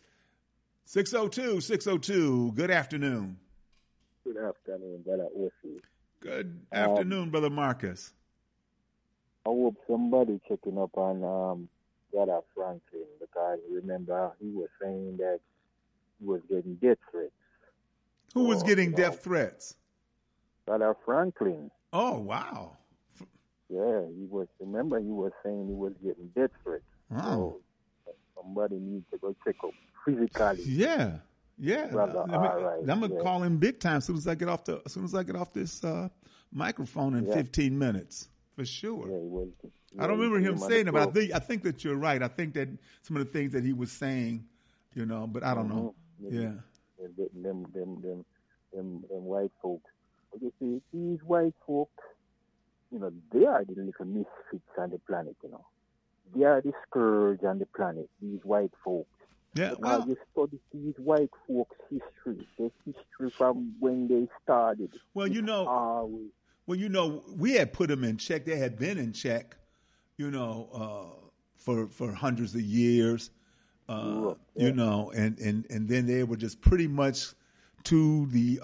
602. Good afternoon. Good afternoon, brother Osi. Good afternoon, brother Marcus. I hope somebody checking up on brother Franklin, because remember he was saying that he was getting death threats. Who was getting death threats? Brother Franklin. Oh, wow. Yeah, he was saying he was getting death threats. Oh. So somebody needs to go check up physically. Yeah. Brother, I'm gonna call him big time as soon as I get off this microphone in 15 minutes, for sure. Yeah, I don't remember him saying it, but I think that you're right. I think that some of the things that he was saying, but I don't know. Yeah. Them white folks. But you see, these white folks, they are the little misfits on the planet, They are the scourge on the planet, these white folks. Yeah, because you study these white folks' history, their history from when they started. Well, we had put them in check. They had been in check, for hundreds of years, you know, and then they were just pretty much to the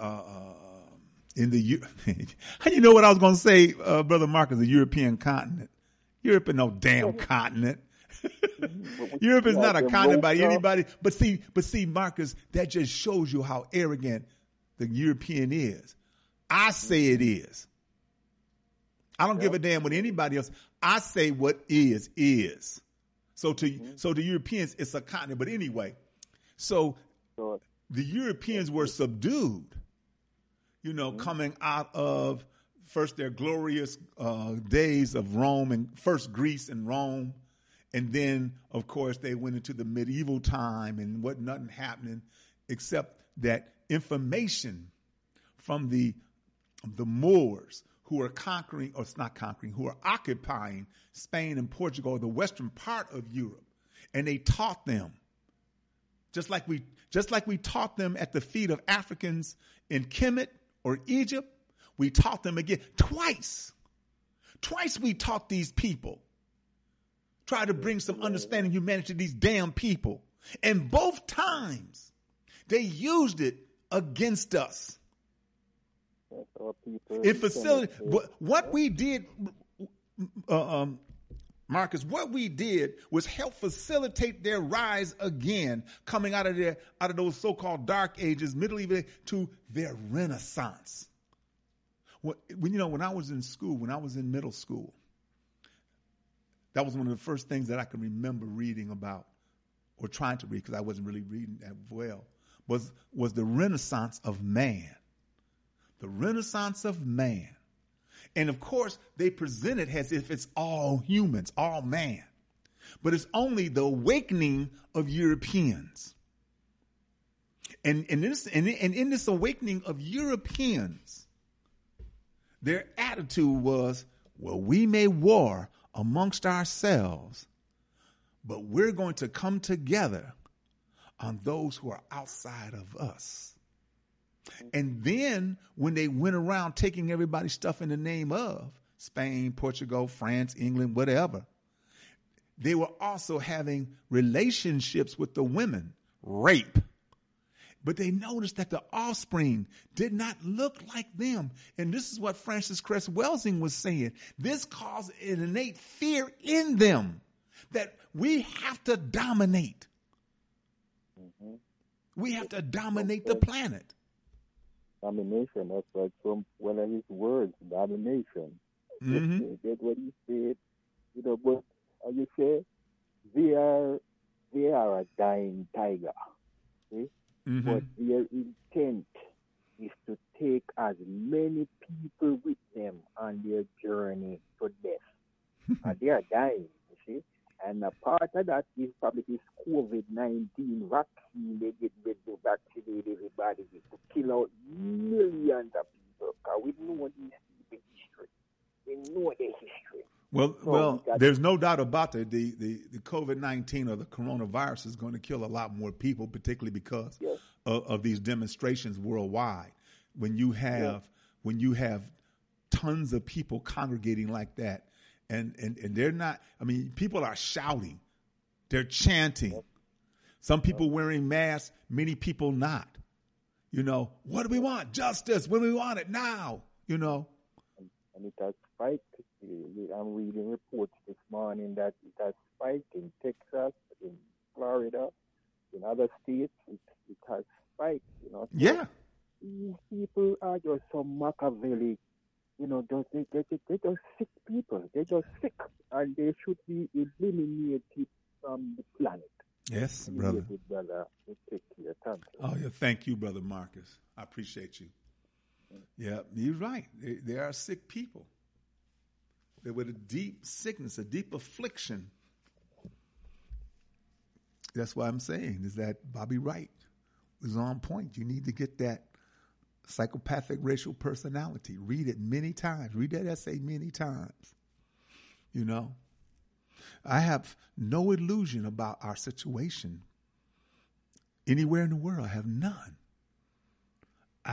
you know what I was going to say, Brother Marcus, the European continent. Europe is no damn continent. Europe is not a continent by anybody. But see, Marcus, that just shows you how arrogant the European is. I say it is. I don't give a damn what anybody else. I say what is. So to Europeans, it's a continent. But anyway, so the Europeans were subdued, you know, coming out of first their glorious days of Rome, and first Greece and Rome. And then, of course, they went into the medieval time and what nothing happening except that information from the Moors who are conquering, or it's not conquering, who are occupying Spain and Portugal, the western part of Europe. And they taught them, just like we taught them at the feet of Africans in Kemet or Egypt, we taught them again twice. Twice we taught these people. Try to bring some understanding, humanity to these damn people. And both times they used it against us. It facilitated what we did, Marcus. What we did was help facilitate their rise again, coming out of those so-called dark ages, medieval, to their Renaissance. When I was in school, when I was in middle school, that was one of the first things that I can remember reading about, or trying to read, because I wasn't really reading that well, was the Renaissance of man. The Renaissance of man. And of course, they present it as if it's all humans, all man. But it's only the awakening of Europeans. And in this awakening of Europeans, their attitude was, well, we may war amongst ourselves, but we're going to come together on those who are outside of us. And then when they went around taking everybody's stuff in the name of Spain, Portugal, France, England, whatever, they were also having relationships with the women, rape. But they noticed that the offspring did not look like them. And this is what Francis Cress Welsing was saying. This caused an innate fear in them that we have to dominate. We have to dominate the planet. Domination, that's like one of his words, domination. That's what he said. You know, but as you say, they are a dying tiger. See? But their intent is to take as many people with them on their journey to death. And they are dying, you see. And a part of that is probably this COVID-19 vaccine. They get ready to vaccinate everybody to kill out millions of people. Because we know these people's history. We know their history. Well, there's no doubt about it. The COVID-19 or the coronavirus is going to kill a lot more people, particularly because of these demonstrations worldwide. When you have tons of people congregating like that, and they're not. I mean, people are shouting, they're chanting. Some people wearing masks, many people not. You know, what do we want? Justice. When we want it now. You know. And it has spiked. I'm reading reports this morning that it has spiked in Texas, in Florida, in other states. It has spiked, you know. So yeah. These people are just so Machiavelli, you know, they're just sick people. They're just sick, and they should be eliminated from the planet. Yes, brother. Brother, take care. Thank you. Oh, yeah. Thank you, Brother Marcus. I appreciate you. Yeah, you're right. They are sick people. They're with a deep sickness, a deep affliction. That's why I'm saying is that Bobby Wright was on point. You need to get that psychopathic racial personality. Read it many times. Read that essay many times. You know, I have no illusion about our situation anywhere in the world. I have none. I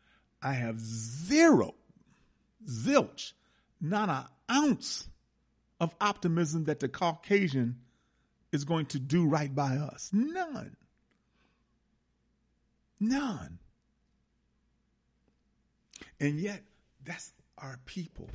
have zilch, not an ounce of optimism that the Caucasian is going to do right by us. None. None. And yet, that's our people.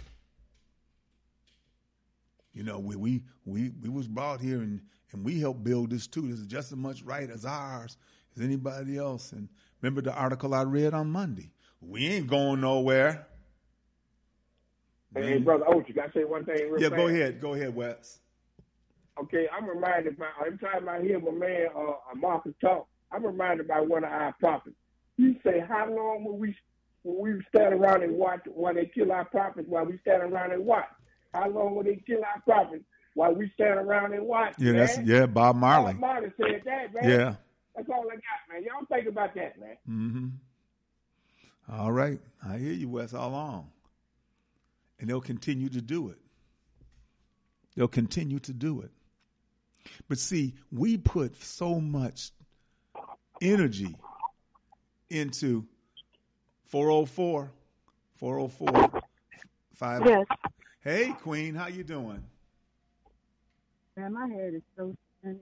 You know, we was brought here and we helped build this too. This is just as much right as ours as anybody else. And remember the article I read on Monday. We ain't going nowhere. Hey, Brother Ochi, can I say one thing real fast? Go ahead, Wes. Okay, I'm reminded by, every time I hear my man Marcus talk, I'm reminded by one of our prophets. He say, how long will we stand around and watch while they kill our prophets while we stand around and watch? How long will they kill our prophets while we stand around and watch? Yeah, Bob Marley. Bob Marley said that, man. Yeah. That's all I got, man. Y'all think about that, man. Mm-hmm. All right. I hear you, Wes, all along. And they'll continue to do it. They'll continue to do it. But see, we put so much energy into 404 5. Yes. Hey, Queen, how you doing? Man, my head is so thin.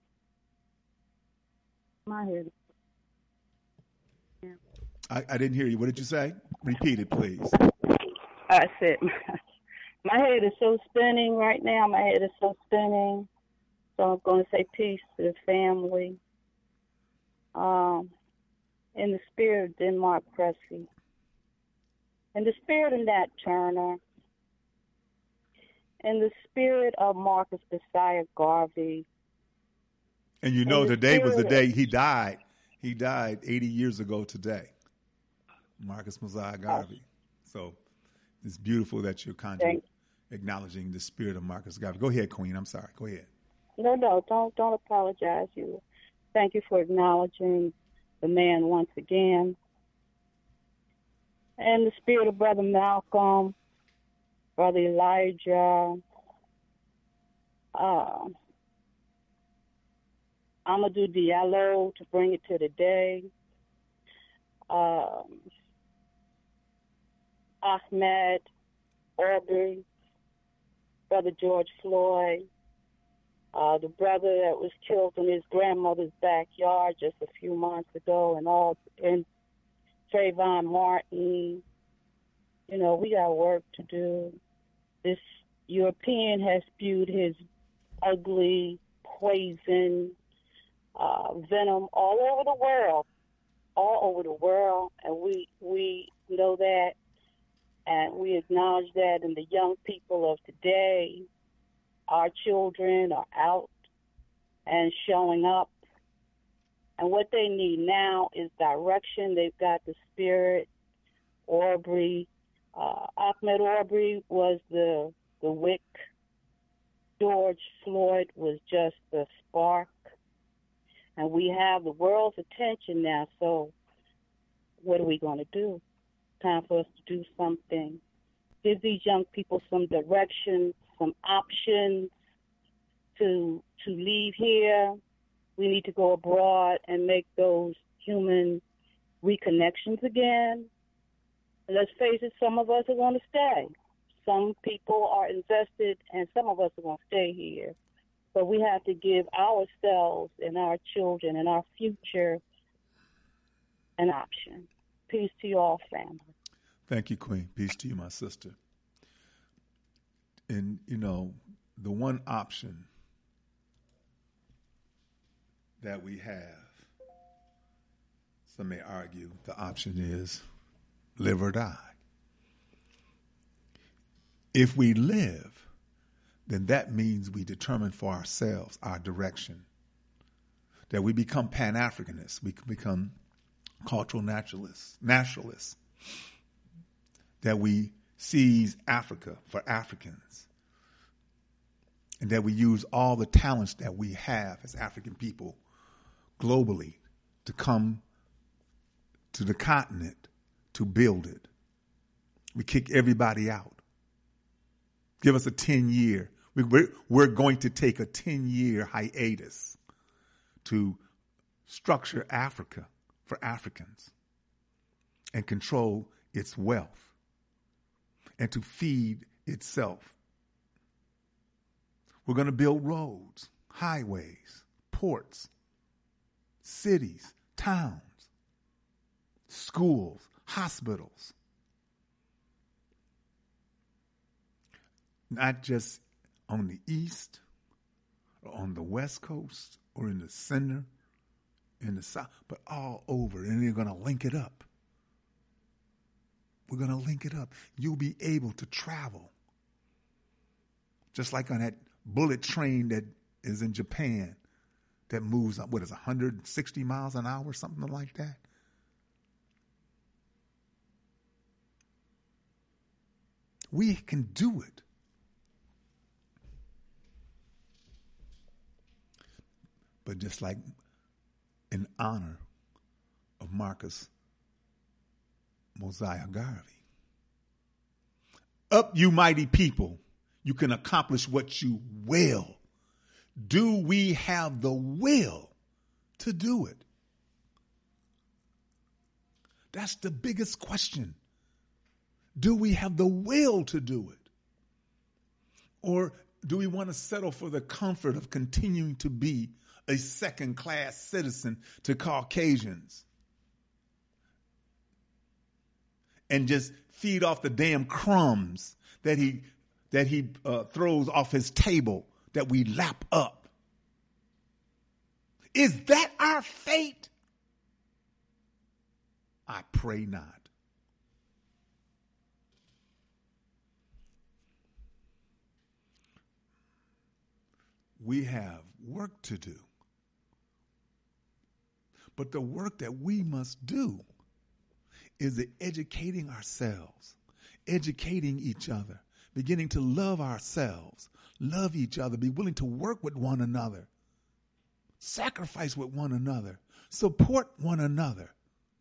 My head is so thin. I didn't hear you. What did you say? Repeat it, please. I said, my head is so spinning right now. My head is so spinning. So I'm going to say peace to the family. In the spirit of Denmark Presley. In the spirit of Nat Turner. In the spirit of Marcus Messiah Garvey. And you know today was the day he died. He died 80 years ago today. Marcus Messiah Garvey. So it's beautiful that you're acknowledging the spirit of Marcus Garvey. Go ahead, Queen. I'm sorry. Go ahead. No, don't apologize. Thank you for acknowledging the man once again. And the spirit of Brother Malcolm, Brother Elijah. Amadou Diallo to bring it to the day. Ahmed Aubrey, Brother George Floyd, the brother that was killed in his grandmother's backyard just a few months ago, and Trayvon Martin. You know, we got work to do. This European has spewed his ugly poison, venom all over the world, and we know that, and we acknowledge that. And the young people of today, our children are out and showing up, and what they need now is direction. They've got the spirit. Aubrey, Ahmed Aubrey was the wick. George Floyd was just the spark. And we have the world's attention now, so what are we going to do? Time for us to do something. Give these young people some direction, some options to leave here. We need to go abroad and make those human reconnections again. Let's face it, some of us are going to stay. Some people are invested, and some of us are going to stay here. But we have to give ourselves and our children and our future an option. Peace to you all, family. Thank you, Queen. Peace to you, my sister. And, you know, the one option that we have, some may argue, the option is live or die. If we live, then that means we determine for ourselves our direction, that we become Pan-Africanists, we can become cultural naturalists, that we seize Africa for Africans, and that we use all the talents that we have as African people globally to come to the continent to build it. We kick everybody out. Give us a 10-year. We're going to take a 10-year hiatus to structure Africa for Africans and control its wealth and to feed itself. We're going to build roads, highways, ports, cities, towns, schools, hospitals. Not just on the east or on the west coast or in the center, in the south, but all over. And they're going to link it up. We're going to link it up. You'll be able to travel. Just like on that bullet train that is in Japan that moves up, 160 miles an hour, something like that? We can do it. But just like in honor of Marcus Mosiah Garvey, up you mighty people, you can accomplish what you will. Do we have the will to do it? That's the biggest question. Do we have the will to do it? Or do we want to settle for the comfort of continuing to be a second-class citizen to Caucasians and just feed off the damn crumbs that he throws off his table that we lap up? Is that our fate? I pray not. We have work to do. But the work that we must do is the educating ourselves, educating each other, beginning to love ourselves, love each other, be willing to work with one another, sacrifice with one another, support one another.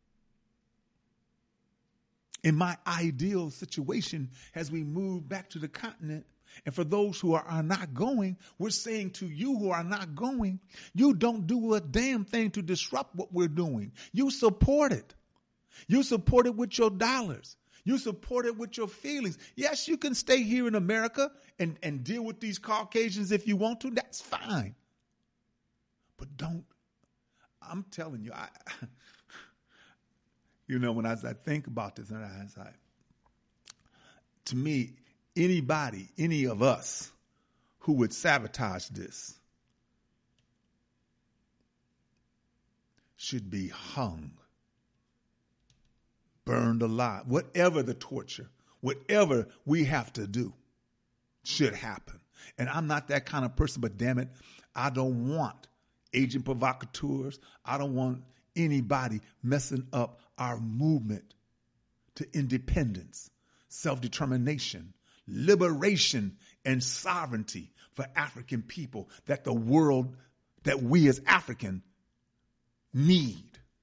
In my ideal situation, as we move back to the continent, and for those who are not going, we're saying to you who are not going, you don't do a damn thing to disrupt what we're doing. You support it. You support it with your dollars. You support it with your feelings. Yes, you can stay here in America and deal with these Caucasians if you want to. That's fine. But don't, I'm telling you, when I think about this, and to me, anybody, any of us who would sabotage this should be hung, burned alive, whatever the torture, whatever we have to do should happen. And I'm not that kind of person, but damn it, I don't want agent provocateurs. I don't want anybody messing up our movement to independence, self-determination, liberation, and sovereignty for African people that the world, that we as African need.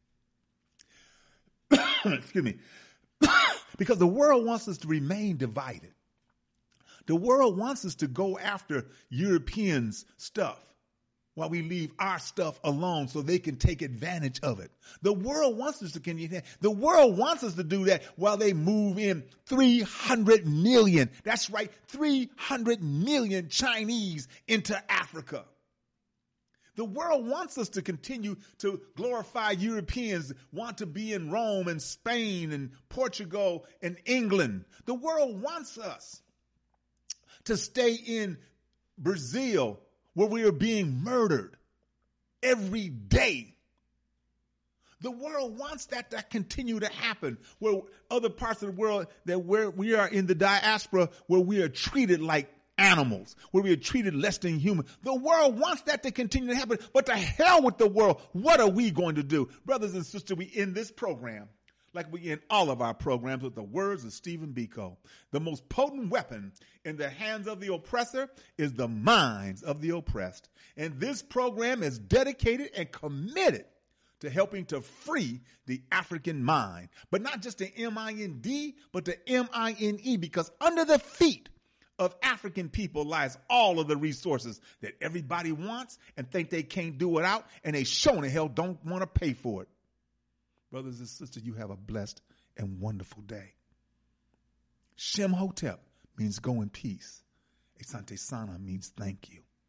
Excuse me. Because the world wants us to remain divided. The world wants us to go after Europeans' stuff while we leave our stuff alone so they can take advantage of it. The world wants us to do that while they move in 300 million. That's right, 300 million Chinese into Africa. The world wants us to continue to glorify Europeans, want to be in Rome and Spain and Portugal and England. The world wants us to stay in Brazil, where we are being murdered every day. The world wants that to continue to happen, where other parts of the world where we are in the diaspora, where we are treated like animals, where we are treated less than human. The world wants that to continue to happen, but to hell with the world. What are we going to do? Brothers and sisters, we end this program like we end all of our programs with the words of Stephen Biko. The most potent weapon in the hands of the oppressor is the minds of the oppressed. And this program is dedicated and committed to helping to free the African mind. But not just the M-I-N-D, but the M-I-N-E, because under the feet of African people lies all of the resources that everybody wants and think they can't do without, and they sure in hell don't want to pay for it. Brothers and sisters, you have a blessed and wonderful day. Shem Hotep means go in peace. Asante Sana means thank you.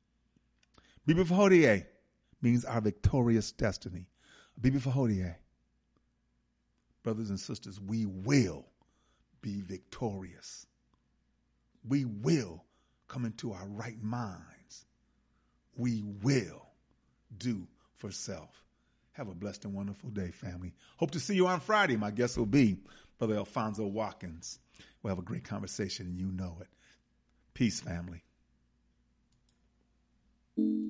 Bibi Fahodie means our victorious destiny. Bibi Fahodie. Brothers and sisters, we will be victorious. We will come into our right minds. We will do for self. Have a blessed and wonderful day, family. Hope to see you on Friday. My guest will be Brother Alfonso Watkins. We'll have a great conversation, and you know it. Peace, family.